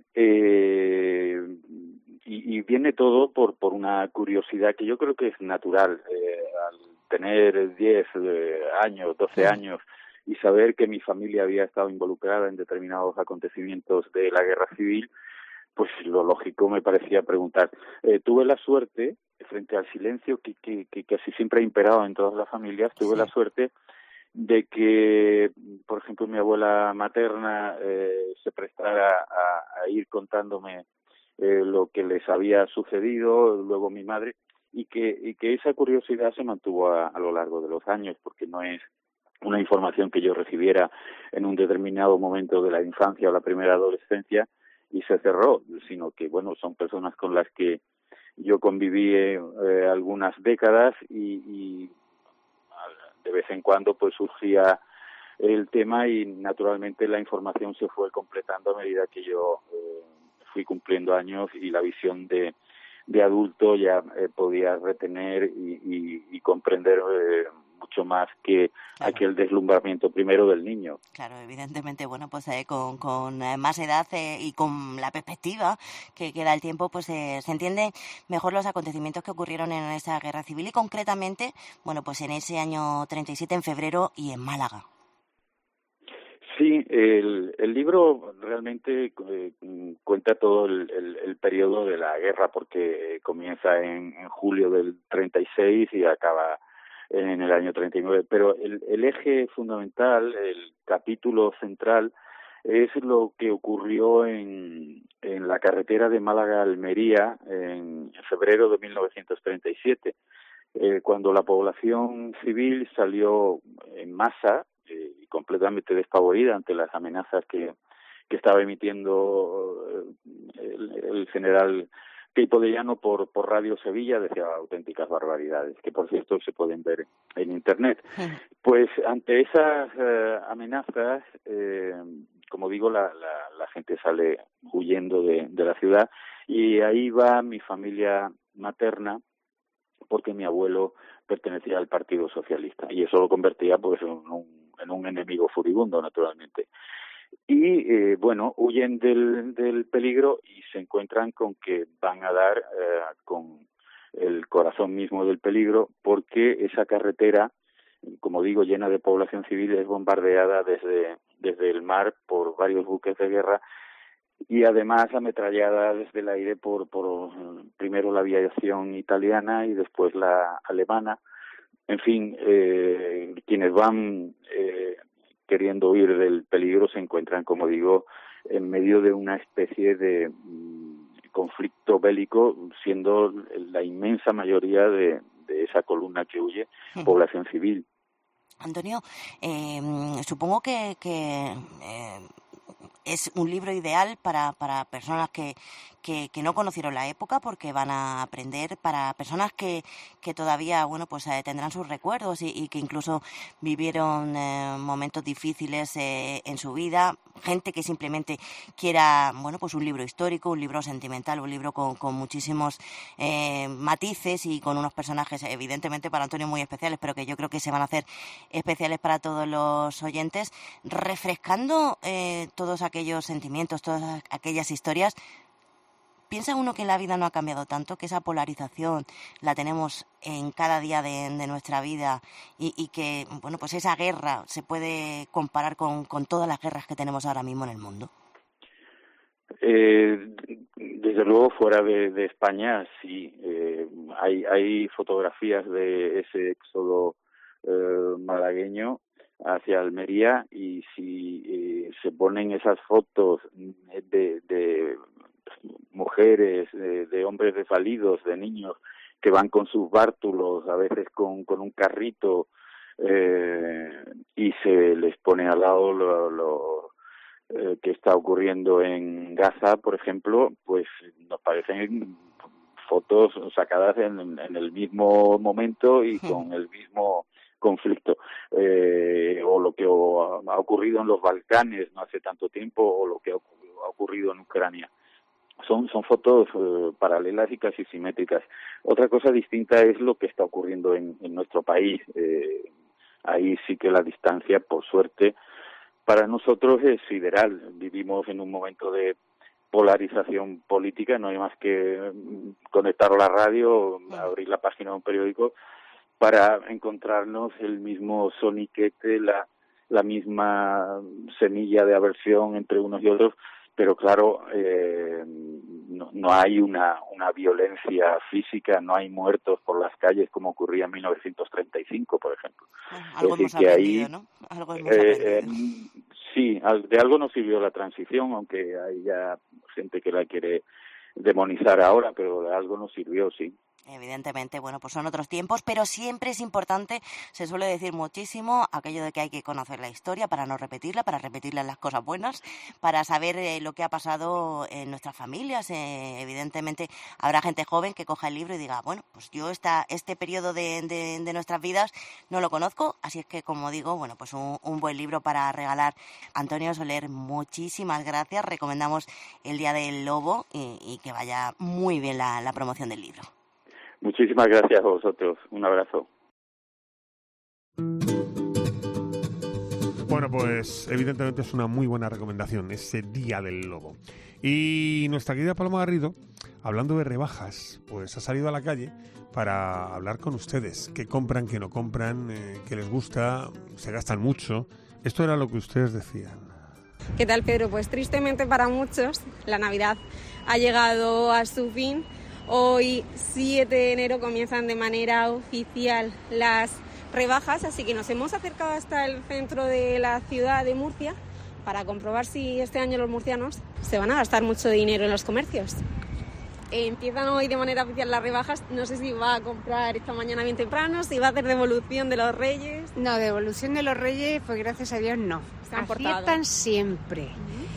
Y viene todo por una curiosidad que yo creo que es natural. Al tener 10 años, 12 años y saber que mi familia había estado involucrada en determinados acontecimientos de la guerra civil, pues lo lógico me parecía preguntar. Tuve la suerte, frente al silencio que casi siempre ha imperado en todas las familias, tuve la suerte de que, por ejemplo, mi abuela materna se prestara a ir contándome lo que les había sucedido, luego mi madre, y que esa curiosidad se mantuvo a lo largo de los años, porque no es una información que yo recibiera en un determinado momento de la infancia o la primera adolescencia, y se cerró, sino que, bueno, son personas con las que yo conviví algunas décadas y de vez en cuando pues surgía el tema y naturalmente la información se fue completando a medida que yo fui cumpliendo años y la visión de adulto ya podía retener y comprender mucho más que aquel deslumbramiento primero del niño. Claro, evidentemente, bueno, pues con más edad y con la perspectiva que da el tiempo, pues se entiende mejor los acontecimientos que ocurrieron en esa guerra civil y concretamente, bueno, pues en ese año 37, en febrero, y en Málaga. Sí, el libro realmente cuenta todo el periodo de la guerra, porque comienza en julio del 36 y acaba en el año 39, pero el eje fundamental, el capítulo central, es lo que ocurrió en la carretera de Málaga a Almería en febrero de 1937, cuando la población civil salió en masa y completamente despavorida ante las amenazas que estaba emitiendo el general Queipo de Llano por Radio Sevilla, decía auténticas barbaridades, que por cierto se pueden ver en Internet. Pues ante esas amenazas, como digo, la gente sale huyendo de la ciudad y ahí va mi familia materna, porque mi abuelo pertenecía al Partido Socialista y eso lo convertía pues en un enemigo furibundo, naturalmente. Y bueno, huyen del peligro y se encuentran con que van a dar con el corazón mismo del peligro, porque esa carretera, como digo, llena de población civil, es bombardeada desde el mar por varios buques de guerra y además ametrallada desde el aire por primero la aviación italiana y después la alemana. En fin, quienes van queriendo huir del peligro se encuentran, como digo, en medio de una especie de conflicto bélico, siendo la inmensa mayoría de esa columna que huye población civil. Antonio, supongo que es un libro ideal para personas que no conocieron la época, porque van a aprender, para personas que todavía, bueno, pues tendrán sus recuerdos y que incluso vivieron momentos difíciles en su vida, gente que simplemente quiera, bueno, pues un libro histórico, un libro sentimental, un libro con muchísimos matices y con unos personajes evidentemente para Antonio muy especiales, pero que yo creo que se van a hacer especiales para todos los oyentes, refrescando todos aquellos sentimientos, todas aquellas historias. ¿Piensa uno que la vida no ha cambiado tanto, que esa polarización la tenemos en cada día de nuestra vida y que, bueno, pues esa guerra se puede comparar con todas las guerras que tenemos ahora mismo en el mundo? Desde luego fuera de España sí, hay fotografías de ese éxodo malagueño hacia Almería, y si se ponen esas fotos de mujeres, de hombres desvalidos, de niños que van con sus bártulos, a veces con un carrito, y se les pone al lado lo que está ocurriendo en Gaza, por ejemplo, pues nos parecen fotos sacadas en el mismo momento y con el mismo conflicto, o lo que ha ocurrido en los Balcanes no hace tanto tiempo, o lo que ha ocurrido en Ucrania. Son fotos paralelas y casi simétricas. Otra cosa distinta es lo que está ocurriendo en nuestro país. Ahí sí que la distancia, por suerte, para nosotros es sideral. Vivimos en un momento de polarización política, no hay más que conectar la radio, abrir la página de un periódico para encontrarnos el mismo soniquete, la misma semilla de aversión entre unos y otros, pero claro, no hay una violencia física, no hay muertos por las calles como ocurría en 1935, por ejemplo. Algo hemos aprendido, ¿no? Algo hemos aprendido. Sí, de algo nos sirvió la transición, aunque hay ya gente que la quiere demonizar ahora, pero de algo nos sirvió, sí. Evidentemente, bueno, pues son otros tiempos, pero siempre es importante, se suele decir muchísimo, aquello de que hay que conocer la historia para no repetirla, para repetirla las cosas buenas, para saber lo que ha pasado en nuestras familias. Evidentemente habrá gente joven que coja el libro y diga, bueno, pues yo este periodo de nuestras vidas no lo conozco, así es que, como digo, bueno, pues un buen libro para regalar. Antonio Soler, muchísimas gracias, recomendamos El Día del Lobo y que vaya muy bien la promoción del libro. Muchísimas gracias a vosotros. Un abrazo. Bueno, pues evidentemente es una muy buena recomendación, ese Día del Lobo. Y nuestra querida Paloma Garrido, hablando de rebajas, pues ha salido a la calle para hablar con ustedes. ¿Qué compran, qué no compran, qué les gusta, se gastan mucho? Esto era lo que ustedes decían. ¿Qué tal, Pedro? Pues tristemente para muchos la Navidad ha llegado a su fin. Hoy, 7 de enero, comienzan de manera oficial las rebajas, así que nos hemos acercado hasta el centro de la ciudad de Murcia para comprobar si este año los murcianos se van a gastar mucho dinero en los comercios. Empiezan hoy de manera oficial las rebajas. No sé si va a comprar esta mañana bien temprano, si va a hacer devolución de los Reyes. No, devolución de los Reyes, pues gracias a Dios no. Aciertan siempre.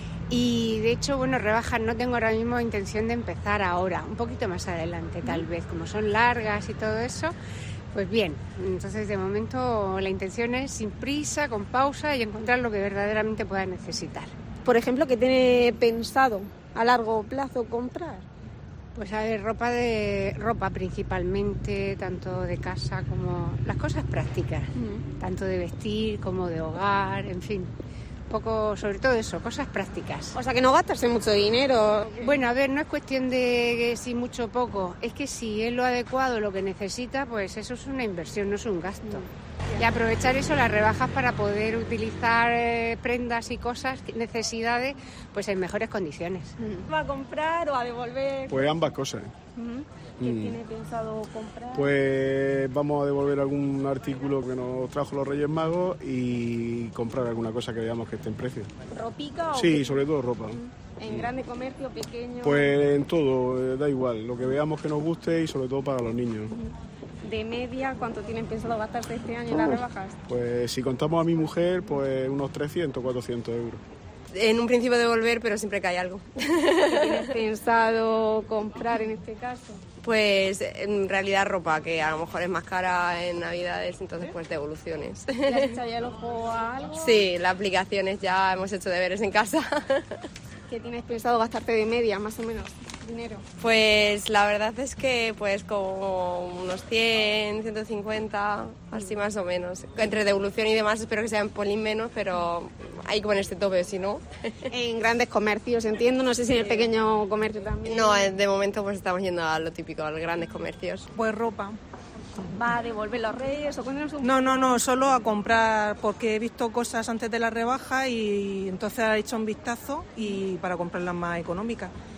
Y de hecho, bueno, rebajas no tengo ahora mismo intención de empezar ahora, un poquito más adelante tal vez, como son largas y todo eso, pues bien. Entonces, de momento, la intención es sin prisa, con pausa y encontrar lo que verdaderamente pueda necesitar. Por ejemplo, ¿qué tiene pensado a largo plazo comprar? Pues a ver, ropa principalmente, tanto de casa como las cosas prácticas, tanto de vestir como de hogar, en fin. Poco, sobre todo eso, cosas prácticas. O sea, que no gastarse mucho dinero. Bueno, a ver, no es cuestión de que si mucho o poco, es que si es lo adecuado, lo que necesita, pues eso es una inversión, no es un gasto. Y aprovechar eso, las rebajas, para poder utilizar prendas y cosas, necesidades, pues en mejores condiciones. ¿Va a comprar o a devolver? Pues ambas cosas. ¿Qué tiene pensado comprar? Pues vamos a devolver algún artículo que nos trajo los Reyes Magos y comprar alguna cosa que veamos que esté en precio. ¿Ropica o Sí, qué? sobre todo ropa. ¿En grande comercio, pequeño? Pues en todo, da igual, lo que veamos que nos guste y sobre todo para los niños. De media, ¿cuánto tienen pensado gastarse este año en las rebajas? Pues si contamos a mi mujer, pues unos 300, 400 euros. En un principio devolver, pero siempre cae algo. ¿Qué tienes pensado comprar en este caso? Pues en realidad ropa, que a lo mejor es más cara en Navidades, entonces pues devoluciones. ¿Le has echado ya el ojo a algo? Sí, las aplicaciones ya hemos hecho deberes en casa. ¿Qué tienes pensado gastarte de media, más o menos, dinero? Pues la verdad es que pues como unos 100, 150, así más o menos. Entre devolución y demás espero que sean un polín menos, pero hay que poner este tope, si no. En grandes comercios, entiendo, no sé si en el pequeño comercio también. No, de momento pues estamos yendo a lo típico, a los grandes comercios. Pues ropa. ¿Va a devolver los Reyes o cuéntanos un... No, solo a comprar, porque he visto cosas antes de la rebaja y entonces he hecho un vistazo y para comprarlas más económicas.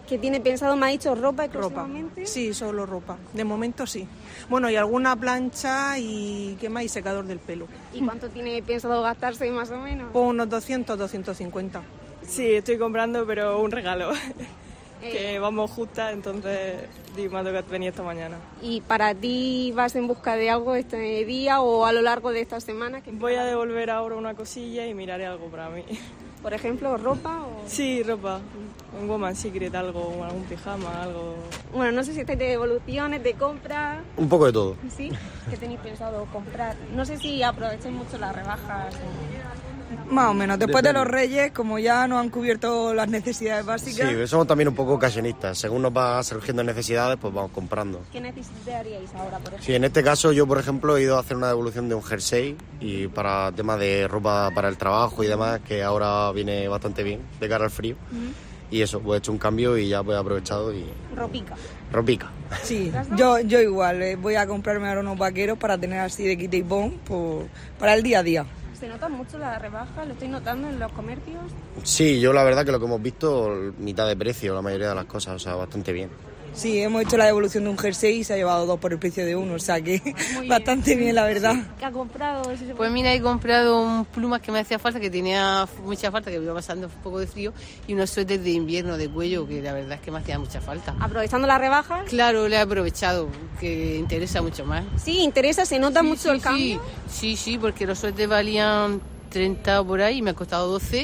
¿Qué tiene pensado? ¿Me ha dicho ropa exclusivamente? Sí, solo ropa. De momento sí. Bueno, y alguna plancha y ¿qué más? Y secador del pelo. ¿Y cuánto tiene pensado gastarse más o menos? Pues unos 200, 250. Sí, estoy comprando, pero un regalo. Que vamos justas, entonces me ha tocado venir esta mañana. ¿Y para ti vas en busca de algo este día o a lo largo de esta semana? Voy a devolver ahora una cosilla y miraré algo para mí. Por ejemplo, ¿ropa? Sí, ropa. Un Woman's Secret, algo, algún pijama, algo... Bueno, no sé si estáis de devoluciones, de compra... Un poco de todo. ¿Sí? ¿Qué tenéis pensado comprar? No sé si aprovecháis mucho las rebajas Más o menos. Después de los Reyes, como ya nos han cubierto las necesidades básicas... Sí, somos también un poco ocasionistas. Según nos va surgiendo necesidades, pues vamos comprando. ¿Qué necesitaríais ahora, por ejemplo? Sí, en este caso yo, por ejemplo, he ido a hacer una devolución de un jersey y para tema de ropa para el trabajo y demás, que ahora viene bastante bien de cara al frío. Y eso, pues he hecho un cambio y ya pues he aprovechado y... Ropica. Sí, yo igual, voy a comprarme ahora unos vaqueros para tener así de quita y pon para el día a día. ¿Se nota mucho la rebaja? ¿Lo estoy notando en los comercios? Sí, yo la verdad que lo que hemos visto, mitad de precio la mayoría de las cosas, o sea, bastante bien. Sí, hemos hecho la devolución de un jersey y se ha llevado 2 por el precio de 1, o sea que bastante bien, la verdad. ¿Qué ha comprado? Pues mira, he comprado un plumas que me hacía falta, que tenía mucha falta, que me iba pasando un poco de frío, y unos suéteres de invierno de cuello, que la verdad es que me hacía mucha falta. ¿Aprovechando las rebajas? Claro, le he aprovechado, que interesa mucho más. Sí, interesa, se nota mucho el cambio. Sí, porque los suéteres valían 30 por ahí y me ha costado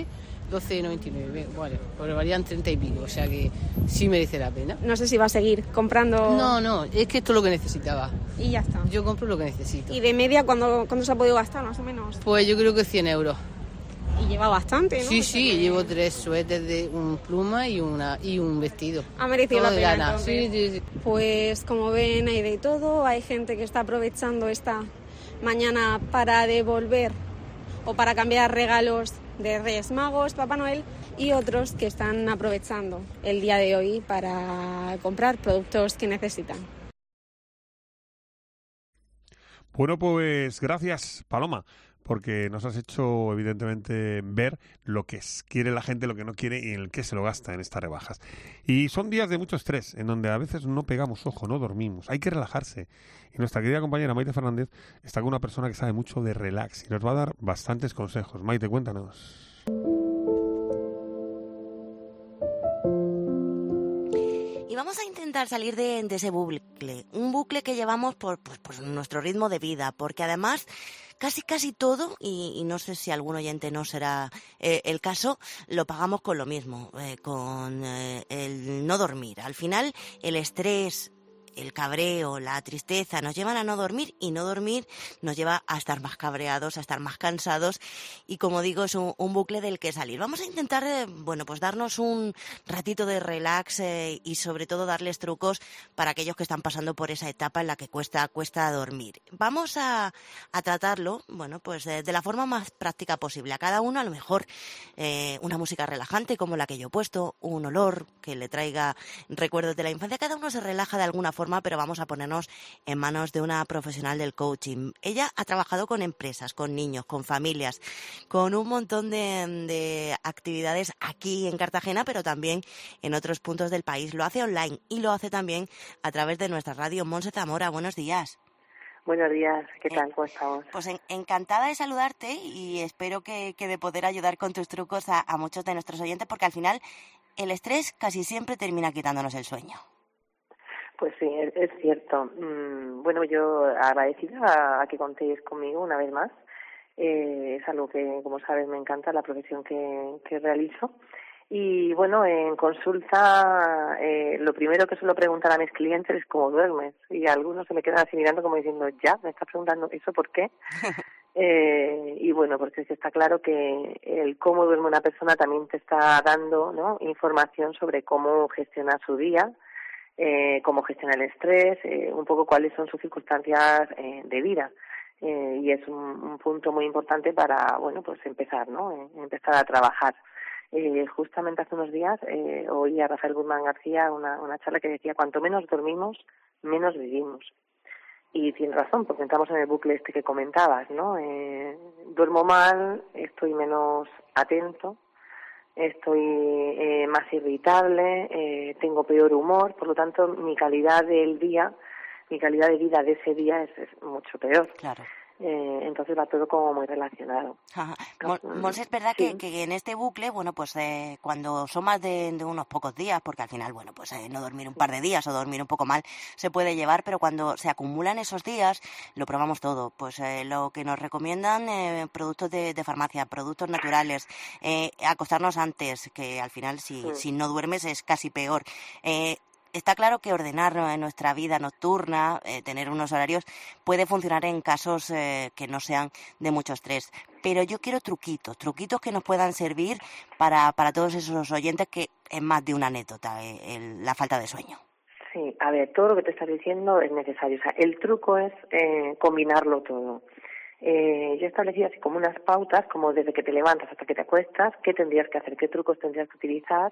12,99, vale, pero valían 30 y pico, o sea que sí merece la pena. No sé si va a seguir comprando... No, es que esto es lo que necesitaba. Y ya está. Yo compro lo que necesito. ¿Y de media cuándo se ha podido gastar, más o menos? Pues yo creo que 100 euros. Y lleva bastante, ¿no? Sí, llevo 3 suéteres de un pluma y un vestido. Ha merecido todo la pena, gana. Sí. Pues como ven, hay de todo. Hay gente que está aprovechando esta mañana para devolver o para cambiar regalos de Reyes Magos, Papá Noel, y otros que están aprovechando el día de hoy para comprar productos que necesitan. Bueno, pues gracias, Paloma, porque nos has hecho evidentemente ver lo que quiere la gente, lo que no quiere y en el que se lo gasta en estas rebajas. Y son días de mucho estrés, en donde a veces no pegamos ojo, no dormimos, hay que relajarse. Y nuestra querida compañera Maite Fernández está con una persona que sabe mucho de relax y nos va a dar bastantes consejos. Maite, cuéntanos. Y vamos a intentar salir de ese bucle, un bucle que llevamos por nuestro ritmo de vida, porque además casi todo, y no sé si algún oyente no será el caso, lo pagamos con lo mismo, con el no dormir. Al final el estrés, el cabreo, la tristeza nos llevan a no dormir, y no dormir nos lleva a estar más cabreados, a estar más cansados, y como digo, es un bucle del que salir. Vamos a intentar, pues darnos un ratito de relax y sobre todo darles trucos para aquellos que están pasando por esa etapa en la que cuesta dormir. Vamos a tratarlo, pues de la forma más práctica posible. A cada uno a lo mejor una música relajante como la que yo he puesto, un olor que le traiga recuerdos de la infancia. Cada uno se relaja de alguna forma, pero vamos a ponernos en manos de una profesional del coaching. Ella ha trabajado con empresas, con niños, con familias, con un montón de actividades aquí en Cartagena, pero también en otros puntos del país. Lo hace online y lo hace también a través de nuestra radio. Montse Zamora, buenos días. Buenos días, ¿qué tal? ¿Cómo estamos? Pues encantada de saludarte y espero que de poder ayudar con tus trucos a muchos de nuestros oyentes, porque al final el estrés casi siempre termina quitándonos el sueño. Pues sí, es cierto. Bueno, yo agradecida a que contéis conmigo una vez más. Es algo que, como sabes, me encanta, la profesión que realizo. Y bueno, en consulta lo primero que suelo preguntar a mis clientes es cómo duermes. Y algunos se me quedan así mirando como diciendo, ya, me estás preguntando eso, ¿por qué? Y bueno, porque está claro que el cómo duerme una persona también te está dando, ¿no?, información sobre cómo gestiona su día, cómo gestiona el estrés, un poco cuáles son sus circunstancias de vida. Y es un punto muy importante para, pues empezar, ¿no? Empezar a trabajar. Justamente hace unos días oí a Rafael Guzmán García una charla que decía, cuanto menos dormimos, menos vivimos. Y tiene razón, porque entramos en el bucle que comentabas, ¿no? Duermo mal, estoy menos atento, estoy más irritable, tengo peor humor, por lo tanto mi calidad de vida de ese día es mucho peor. Claro. Entonces va todo como muy relacionado. Monse, es verdad que en este bucle, bueno, pues cuando son más de unos pocos días, porque al final, bueno, pues no dormir un par de días o dormir un poco mal se puede llevar, pero cuando se acumulan esos días, lo probamos todo. Pues lo que nos recomiendan, productos de farmacia, productos naturales, acostarnos antes, que al final si no duermes es casi peor. Está claro que ordenar nuestra vida nocturna, tener unos horarios, puede funcionar en casos que no sean de mucho estrés. Pero yo quiero truquitos que nos puedan servir para todos esos oyentes que es más de una anécdota, la falta de sueño. Sí, a ver, todo lo que te estás diciendo es necesario. O sea, el truco es combinarlo todo. Yo he establecido así como unas pautas, como desde que te levantas hasta que te acuestas, qué tendrías que hacer, qué trucos tendrías que utilizar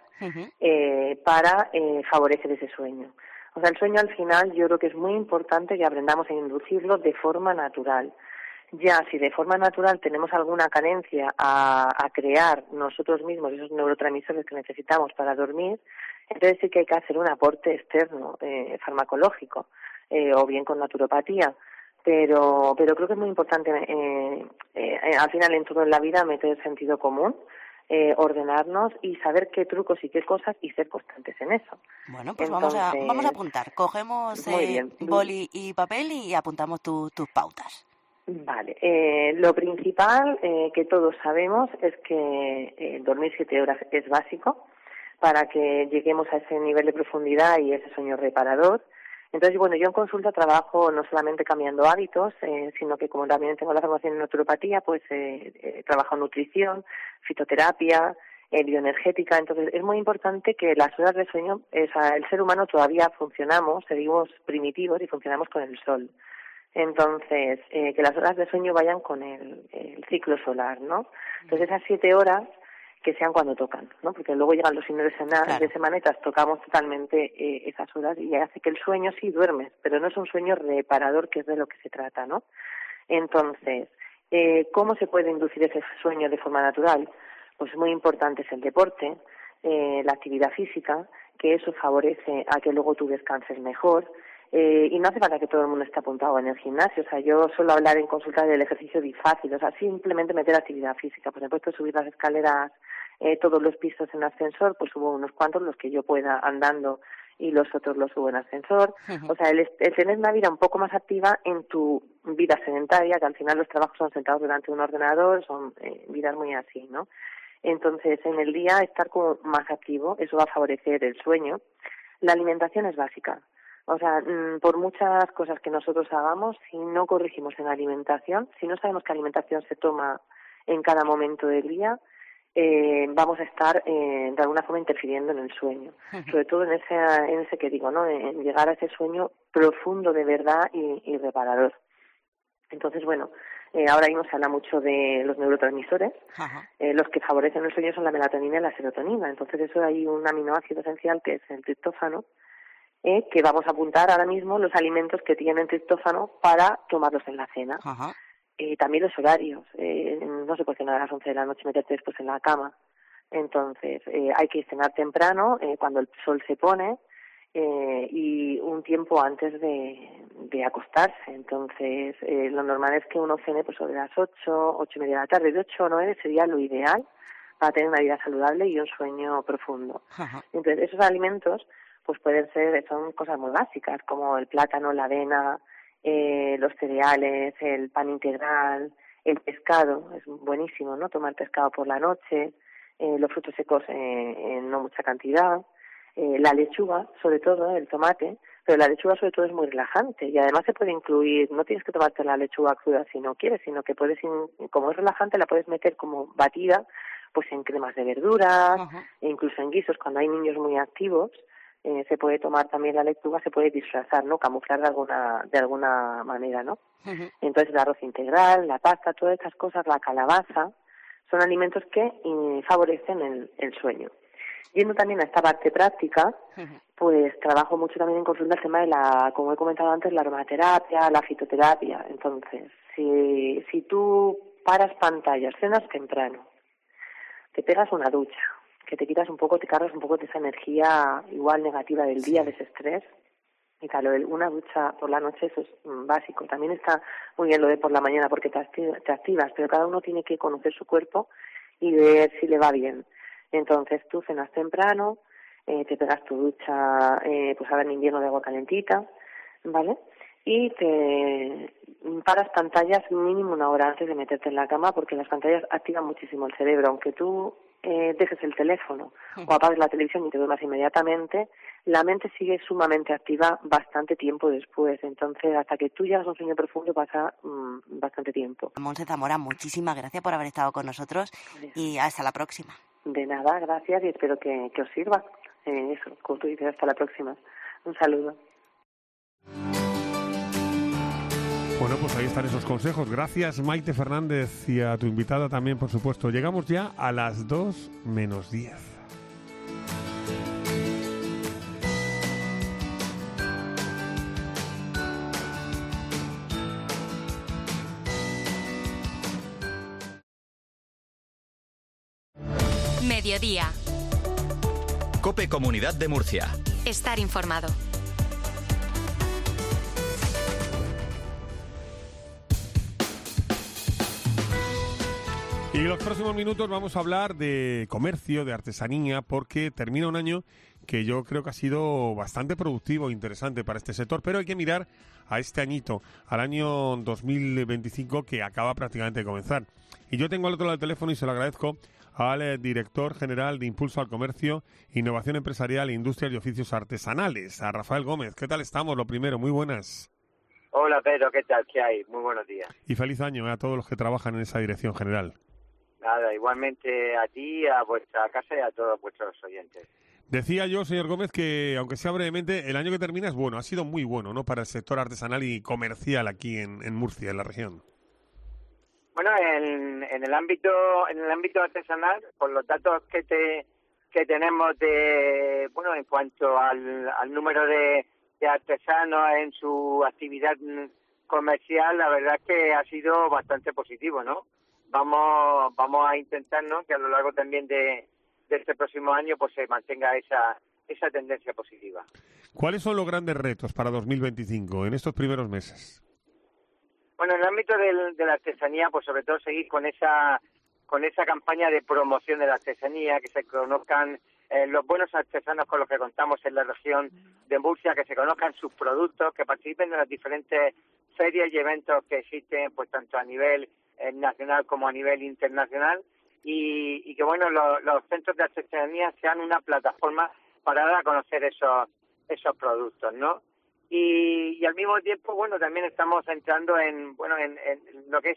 para favorecer ese sueño. O sea, el sueño al final yo creo que es muy importante que aprendamos a inducirlo de forma natural. Ya si de forma natural tenemos alguna carencia a crear nosotros mismos esos neurotransmisores que necesitamos para dormir, entonces sí que hay que hacer un aporte externo, farmacológico, o bien con naturopatía. Pero creo que es muy importante al final en todo en la vida meter sentido común, ordenarnos y saber qué trucos y qué cosas y ser constantes en eso. Bueno, pues entonces, vamos a apuntar. Cogemos boli y papel y apuntamos tus pautas. Vale. Lo principal que todos sabemos es que dormir 7 horas es básico para que lleguemos a ese nivel de profundidad y ese sueño reparador. Entonces, bueno, yo en consulta trabajo no solamente cambiando hábitos, sino que como también tengo la formación en naturopatía, pues trabajo en nutrición, fitoterapia, bioenergética. Entonces, es muy importante que las horas de sueño, el ser humano todavía funcionamos, seguimos primitivos y funcionamos con el sol. Entonces, que las horas de sueño vayan con el ciclo solar, ¿no? Entonces, esas 7 horas que sean cuando tocan, ¿no? Porque luego llegan los fines de semana y tocamos totalmente esas horas y hace que el sueño sí duermes, pero no es un sueño reparador, que es de lo que se trata, ¿no? Entonces, ¿cómo se puede inducir ese sueño de forma natural? Pues muy importante es el deporte, la actividad física, que eso favorece a que luego tú descanses mejor. Y no hace falta que todo el mundo esté apuntado en el gimnasio. O sea, yo suelo hablar en consulta del ejercicio fácil, o sea, simplemente meter actividad física. Por ejemplo, subir las escaleras, todos los pisos en ascensor, pues subo unos cuantos, los que yo pueda andando, y los otros los subo en ascensor. O sea, el tener una vida un poco más activa en tu vida sedentaria, que al final los trabajos son sentados delante de un ordenador, son vidas muy así, ¿no? Entonces, en el día estar como más activo, eso va a favorecer el sueño. La alimentación es básica. O sea, por muchas cosas que nosotros hagamos, si no corregimos en la alimentación, si no sabemos qué alimentación se toma en cada momento del día, vamos a estar de alguna forma interfiriendo en el sueño. Sobre todo en ese que digo, ¿no? En llegar a ese sueño profundo de verdad y reparador. Entonces, bueno, ahora mismo se habla mucho de los neurotransmisores. Los que favorecen el sueño son la melatonina y la serotonina. Entonces, eso hay un aminoácido esencial que es el triptófano, que vamos a apuntar ahora mismo los alimentos que tienen triptófano para tomarlos en la cena. También los horarios. No se puede cenar a las 11 de la noche y meterte después en la cama. Entonces, hay que cenar temprano, cuando el sol se pone, y un tiempo antes de acostarse. Entonces, lo normal es que uno cene pues sobre las 8:30 de la tarde. De 8 a 9 sería lo ideal para tener una vida saludable y un sueño profundo. Entonces, esos alimentos pues son cosas muy básicas, como el plátano, la avena, los cereales, el pan integral, el pescado, es buenísimo, ¿no? Tomar pescado por la noche, los frutos secos en no mucha cantidad, la lechuga, sobre todo, el tomate, pero la lechuga sobre todo es muy relajante y además se puede incluir, no tienes que tomarte la lechuga cruda si no quieres, sino que puedes, como es relajante, la puedes meter como batida, pues en cremas de verduras, e incluso en guisos, cuando hay niños muy activos. Se puede tomar también la lechuga, se puede disfrazar, ¿no? Camuflar de alguna manera, ¿no? Entonces el arroz integral, la pasta, todas estas cosas, la calabaza, son alimentos que favorecen el sueño. Yendo también a esta parte práctica, pues trabajo mucho también en consulta el tema de como he comentado antes, la aromaterapia, la fitoterapia. Entonces, si tú paras pantallas, cenas temprano, te pegas una ducha, que te quitas un poco, te cargas un poco de esa energía igual negativa del día, de ese estrés. Y claro, una ducha por la noche, eso es básico. También está muy bien lo de por la mañana porque te activas, pero cada uno tiene que conocer su cuerpo y ver si le va bien. Entonces tú cenas temprano, te pegas tu ducha, pues ahora en invierno de agua calentita, ¿vale? Y te paras pantallas mínimo 1 hora antes de meterte en la cama porque las pantallas activan muchísimo el cerebro. Aunque tú dejes el teléfono o apagues la televisión y te duermas inmediatamente, la mente sigue sumamente activa bastante tiempo después. Entonces, hasta que tú llegas a un sueño profundo pasa bastante tiempo. Montse Zamora, muchísimas gracias por haber estado con nosotros y hasta la próxima. De nada, gracias y espero que os sirva. Eso, como tú dices, hasta la próxima. Un saludo. Bueno, pues ahí están esos consejos. Gracias, Maite Fernández, y a tu invitada también, por supuesto. Llegamos ya a las 2 menos 10. Mediodía. COPE Comunidad de Murcia. Estar informado. Y en los próximos minutos vamos a hablar de comercio, de artesanía, porque termina un año que yo creo que ha sido bastante productivo e interesante para este sector, pero hay que mirar a este añito, al año 2025 que acaba prácticamente de comenzar. Y yo tengo al otro lado del teléfono y se lo agradezco al director general de Impulso al Comercio, Innovación Empresarial e Industrias y Oficios Artesanales, a Rafael Gómez. ¿Qué tal estamos? Lo primero, muy buenas. Hola Pedro, ¿qué tal? ¿Qué hay? Muy buenos días. Y feliz año a todos los que trabajan en esa dirección general. Nada, igualmente a ti, a vuestra casa y a todos vuestros oyentes. Decía yo, señor Gómez, que aunque sea brevemente, el año que termina es bueno, ha sido muy bueno, ¿no?, para el sector artesanal y comercial aquí en Murcia, en la región. Bueno, en el ámbito artesanal, por los datos que tenemos en cuanto al número de artesanos en su actividad comercial, la verdad es que ha sido bastante positivo, ¿no? Vamos a intentar, ¿no?, que a lo largo también de este próximo año pues se mantenga esa tendencia positiva. ¿Cuáles son los grandes retos para 2025 en estos primeros meses? Bueno, en el ámbito de la artesanía, pues sobre todo seguir con esa campaña de promoción de la artesanía, que se conozcan los buenos artesanos con los que contamos en la región de Murcia, que se conozcan sus productos, que participen de las diferentes ferias y eventos que existen, pues tanto a nivel nacional como a nivel internacional, y que bueno, los centros de artesanía sean una plataforma para dar a conocer esos productos, ¿no? Y al mismo tiempo, bueno, también estamos entrando en lo que es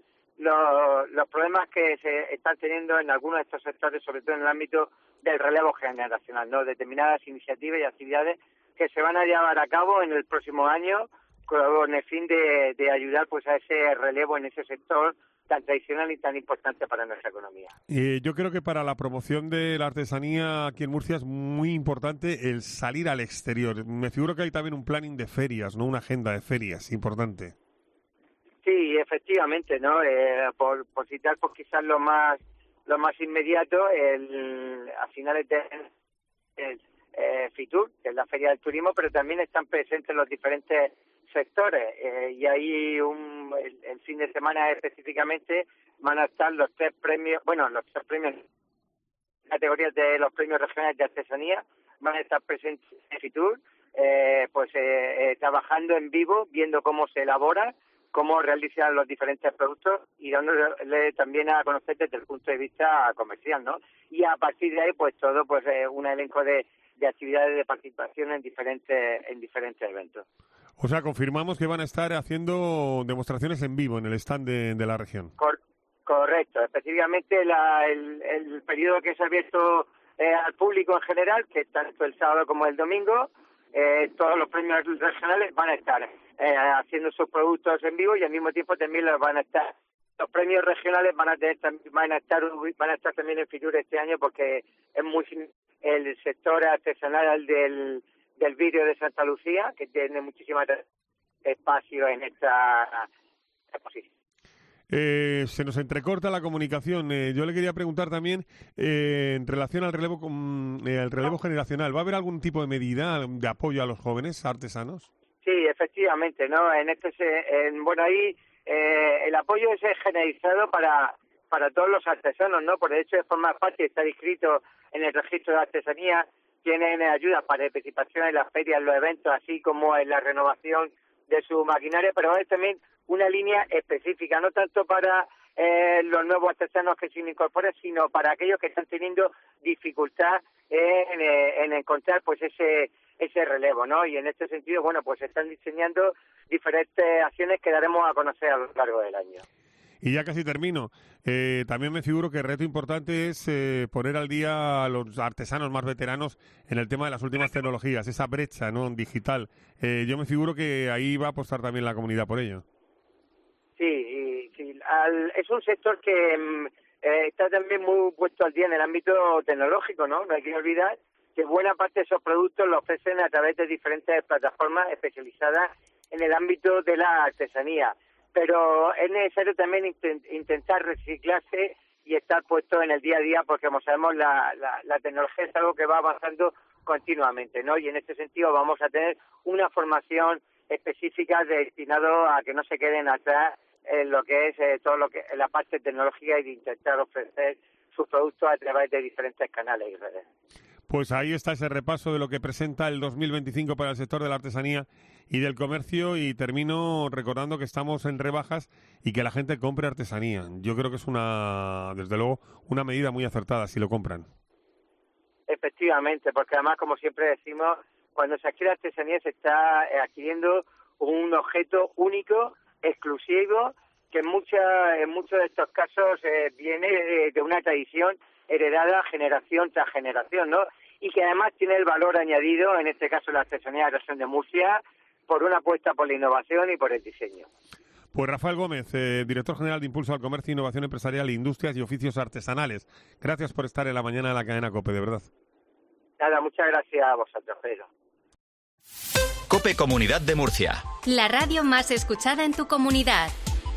los problemas que se están teniendo en algunos de estos sectores, sobre todo en el ámbito del relevo generacional, ¿no? Determinadas iniciativas y actividades que se van a llevar a cabo en el próximo año con el fin de ayudar pues a ese relevo en ese sector tan tradicional y tan importante para nuestra economía. Yo creo que para la promoción de la artesanía aquí en Murcia es muy importante el salir al exterior. Me figuro que hay también un planning de ferias, ¿no?, una agenda de ferias importante. Sí, efectivamente, ¿no? Por citar pues quizás lo más inmediato, a finales de Fitur, que es la Feria del Turismo, pero también están presentes los diferentes sectores, y ahí el fin de semana específicamente van a estar los tres premios categorías de los premios regionales de artesanía, van a estar presentes en Fitur, trabajando en vivo, viendo cómo se elabora, cómo realizan los diferentes productos y dándole también a conocer desde el punto de vista comercial, ¿no? Y a partir de ahí, pues todo, un elenco de actividades de participación en diferentes eventos. O sea, confirmamos que van a estar haciendo demostraciones en vivo en el stand de la región. Correcto. Específicamente el periodo que se ha abierto al público en general, que tanto el sábado como el domingo, todos los premios regionales van a estar haciendo sus productos en vivo y al mismo tiempo también los premios regionales van a estar también en Fitur este año, porque es muy el sector artesanal del vidrio de Santa Lucía, que tiene muchísimo espacio en esta exposición. Se nos entrecorta la comunicación. Yo le quería preguntar también en relación al relevo generacional. ¿Va a haber algún tipo de medida de apoyo a los jóvenes artesanos? Sí, efectivamente, ¿no? Bueno, ahí el apoyo es generalizado para todos los artesanos, ¿no? Por el hecho de formar parte y estar inscrito en el registro de artesanía, tienen ayudas para participación en las ferias, en los eventos, así como en la renovación de su maquinaria, pero es también una línea específica, no tanto para los nuevos artesanos que se incorporan, sino para aquellos que están teniendo dificultad en encontrar pues ese relevo, ¿no? Y en este sentido, bueno, pues se están diseñando diferentes acciones que daremos a conocer a lo largo del año. Y ya casi termino. También me figuro que el reto importante es poner al día a los artesanos más veteranos en el tema de las últimas tecnologías, esa brecha, ¿no?, digital. Yo me figuro que ahí va a apostar también la comunidad por ello. Sí, es un sector que está también muy puesto al día en el ámbito tecnológico, ¿no? No hay que olvidar que buena parte de esos productos los ofrecen a través de diferentes plataformas especializadas en el ámbito de la artesanía. Pero es necesario también intentar reciclarse y estar puesto en el día a día, porque como sabemos la tecnología es algo que va avanzando continuamente, ¿no? Y en este sentido vamos a tener una formación específica destinada a que no se queden atrás en lo que es todo lo que la parte tecnológica y de intentar ofrecer sus productos a través de diferentes canales y redes. Pues ahí está ese repaso de lo que presenta el 2025 para el sector de la artesanía y del comercio, y termino recordando que estamos en rebajas y que la gente compre artesanía. Yo creo que es desde luego, una medida muy acertada si lo compran. Efectivamente, porque además, como siempre decimos, cuando se adquiere artesanía se está adquiriendo un objeto único, exclusivo, que en muchos de estos casos viene de una tradición heredada generación tras generación, ¿no? Y que además tiene el valor añadido, en este caso la artesanía de la región de Murcia, por una apuesta por la innovación y por el diseño. Pues Rafael Gómez, director general de Impulso al Comercio, Innovación Empresarial, Industrias y Oficios Artesanales. Gracias por estar en la mañana de la cadena COPE, de verdad. Nada, muchas gracias a vosotros, Pedro. COPE Comunidad de Murcia. La radio más escuchada en tu comunidad.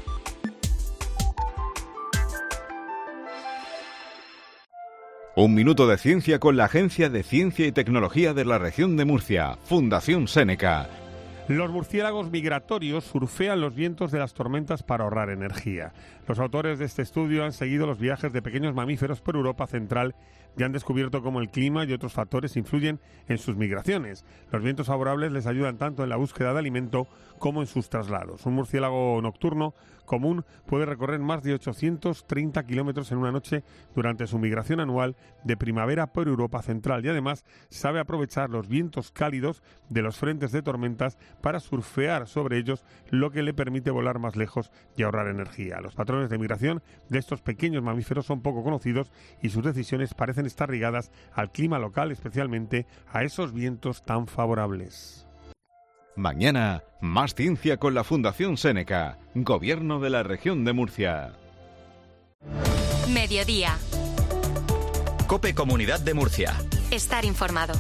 Un minuto de ciencia con la Agencia de Ciencia y Tecnología de la Región de Murcia, Fundación Seneca. Los murciélagos migratorios surfean los vientos de las tormentas para ahorrar energía. Los autores de este estudio han seguido los viajes de pequeños mamíferos por Europa Central y han descubierto cómo el clima y otros factores influyen en sus migraciones. Los vientos favorables les ayudan tanto en la búsqueda de alimento como en sus traslados. Un murciélago nocturno común puede recorrer más de 830 kilómetros en una noche durante su migración anual de primavera por Europa Central, y además sabe aprovechar los vientos cálidos de los frentes de tormentas para surfear sobre ellos, lo que le permite volar más lejos y ahorrar energía. Los patrones de migración de estos pequeños mamíferos son poco conocidos y sus decisiones parecen estar ligadas al clima local, especialmente a esos vientos tan favorables. Mañana, más ciencia con la Fundación Seneca, Gobierno de la Región de Murcia. Mediodía. COPE Comunidad de Murcia. Estar informado.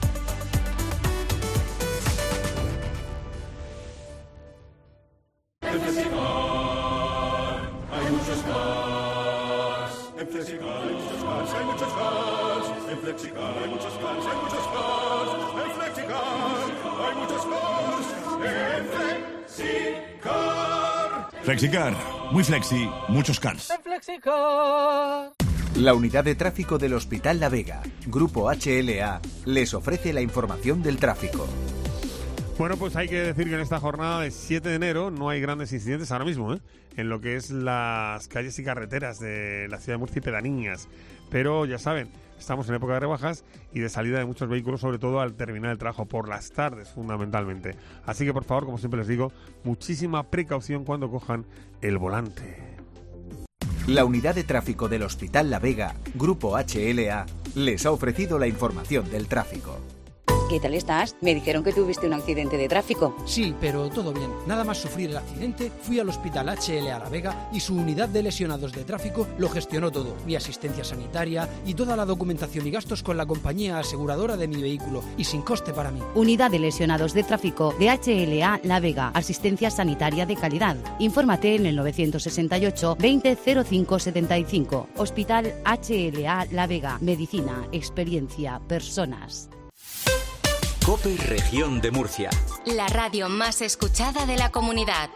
En Flexicar hay muchos cars. En Flexicar hay muchos cars, hay muchos cars. En Flexicar hay muchos cars, hay muchos cars. En Flexicar hay muchos cars. En Flexicar. Flexicar, muy flexi, muchos cars. En Flexicar. La unidad de tráfico del Hospital La Vega, Grupo HLA, les ofrece la información del tráfico. Bueno, pues hay que decir que en esta jornada de 7 de enero no hay grandes incidentes ahora mismo, en lo que es las calles y carreteras de la ciudad de Murcia y pedanías. Pero ya saben, estamos en época de rebajas y de salida de muchos vehículos, sobre todo al terminar el trabajo por las tardes, fundamentalmente. Así que, por favor, como siempre les digo, muchísima precaución cuando cojan el volante. La unidad de tráfico del Hospital La Vega, Grupo HLA, les ha ofrecido la información del tráfico. ¿Qué tal estás? Me dijeron que tuviste un accidente de tráfico. Sí, pero todo bien. Nada más sufrir el accidente, fui al Hospital HLA La Vega y su unidad de lesionados de tráfico lo gestionó todo. Mi asistencia sanitaria y toda la documentación y gastos con la compañía aseguradora de mi vehículo y sin coste para mí. Unidad de lesionados de tráfico de HLA La Vega. Asistencia sanitaria de calidad. Infórmate en el 968 20 05 75. Hospital HLA La Vega. Medicina, experiencia, personas. COPE Región de Murcia. La radio más escuchada de la comunidad.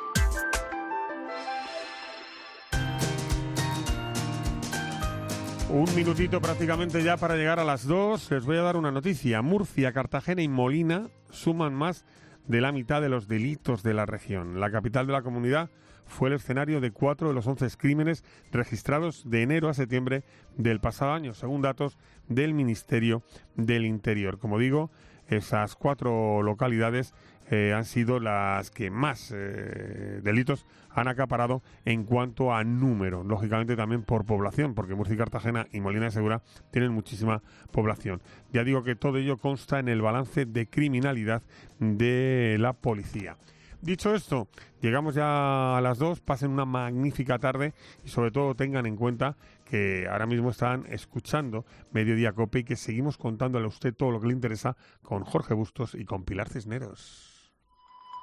Un minutito prácticamente ya para llegar a las 2. Les voy a dar una noticia. Murcia, Cartagena y Molina suman más de la mitad de los delitos de la región. La capital de la comunidad fue el escenario de 4 de los 11 crímenes registrados de enero a septiembre del pasado año, según datos del Ministerio del Interior. Como digo, esas 4 localidades han sido las que más delitos han acaparado en cuanto a número, lógicamente también por población, porque Murcia, Cartagena y Molina de Segura tienen muchísima población. Ya digo que todo ello consta en el balance de criminalidad de la policía. Dicho esto, llegamos ya a las 2, pasen una magnífica tarde y sobre todo tengan en cuenta que ahora mismo están escuchando Mediodía COPE y que seguimos contándole a usted todo lo que le interesa con Jorge Bustos y con Pilar Cisneros.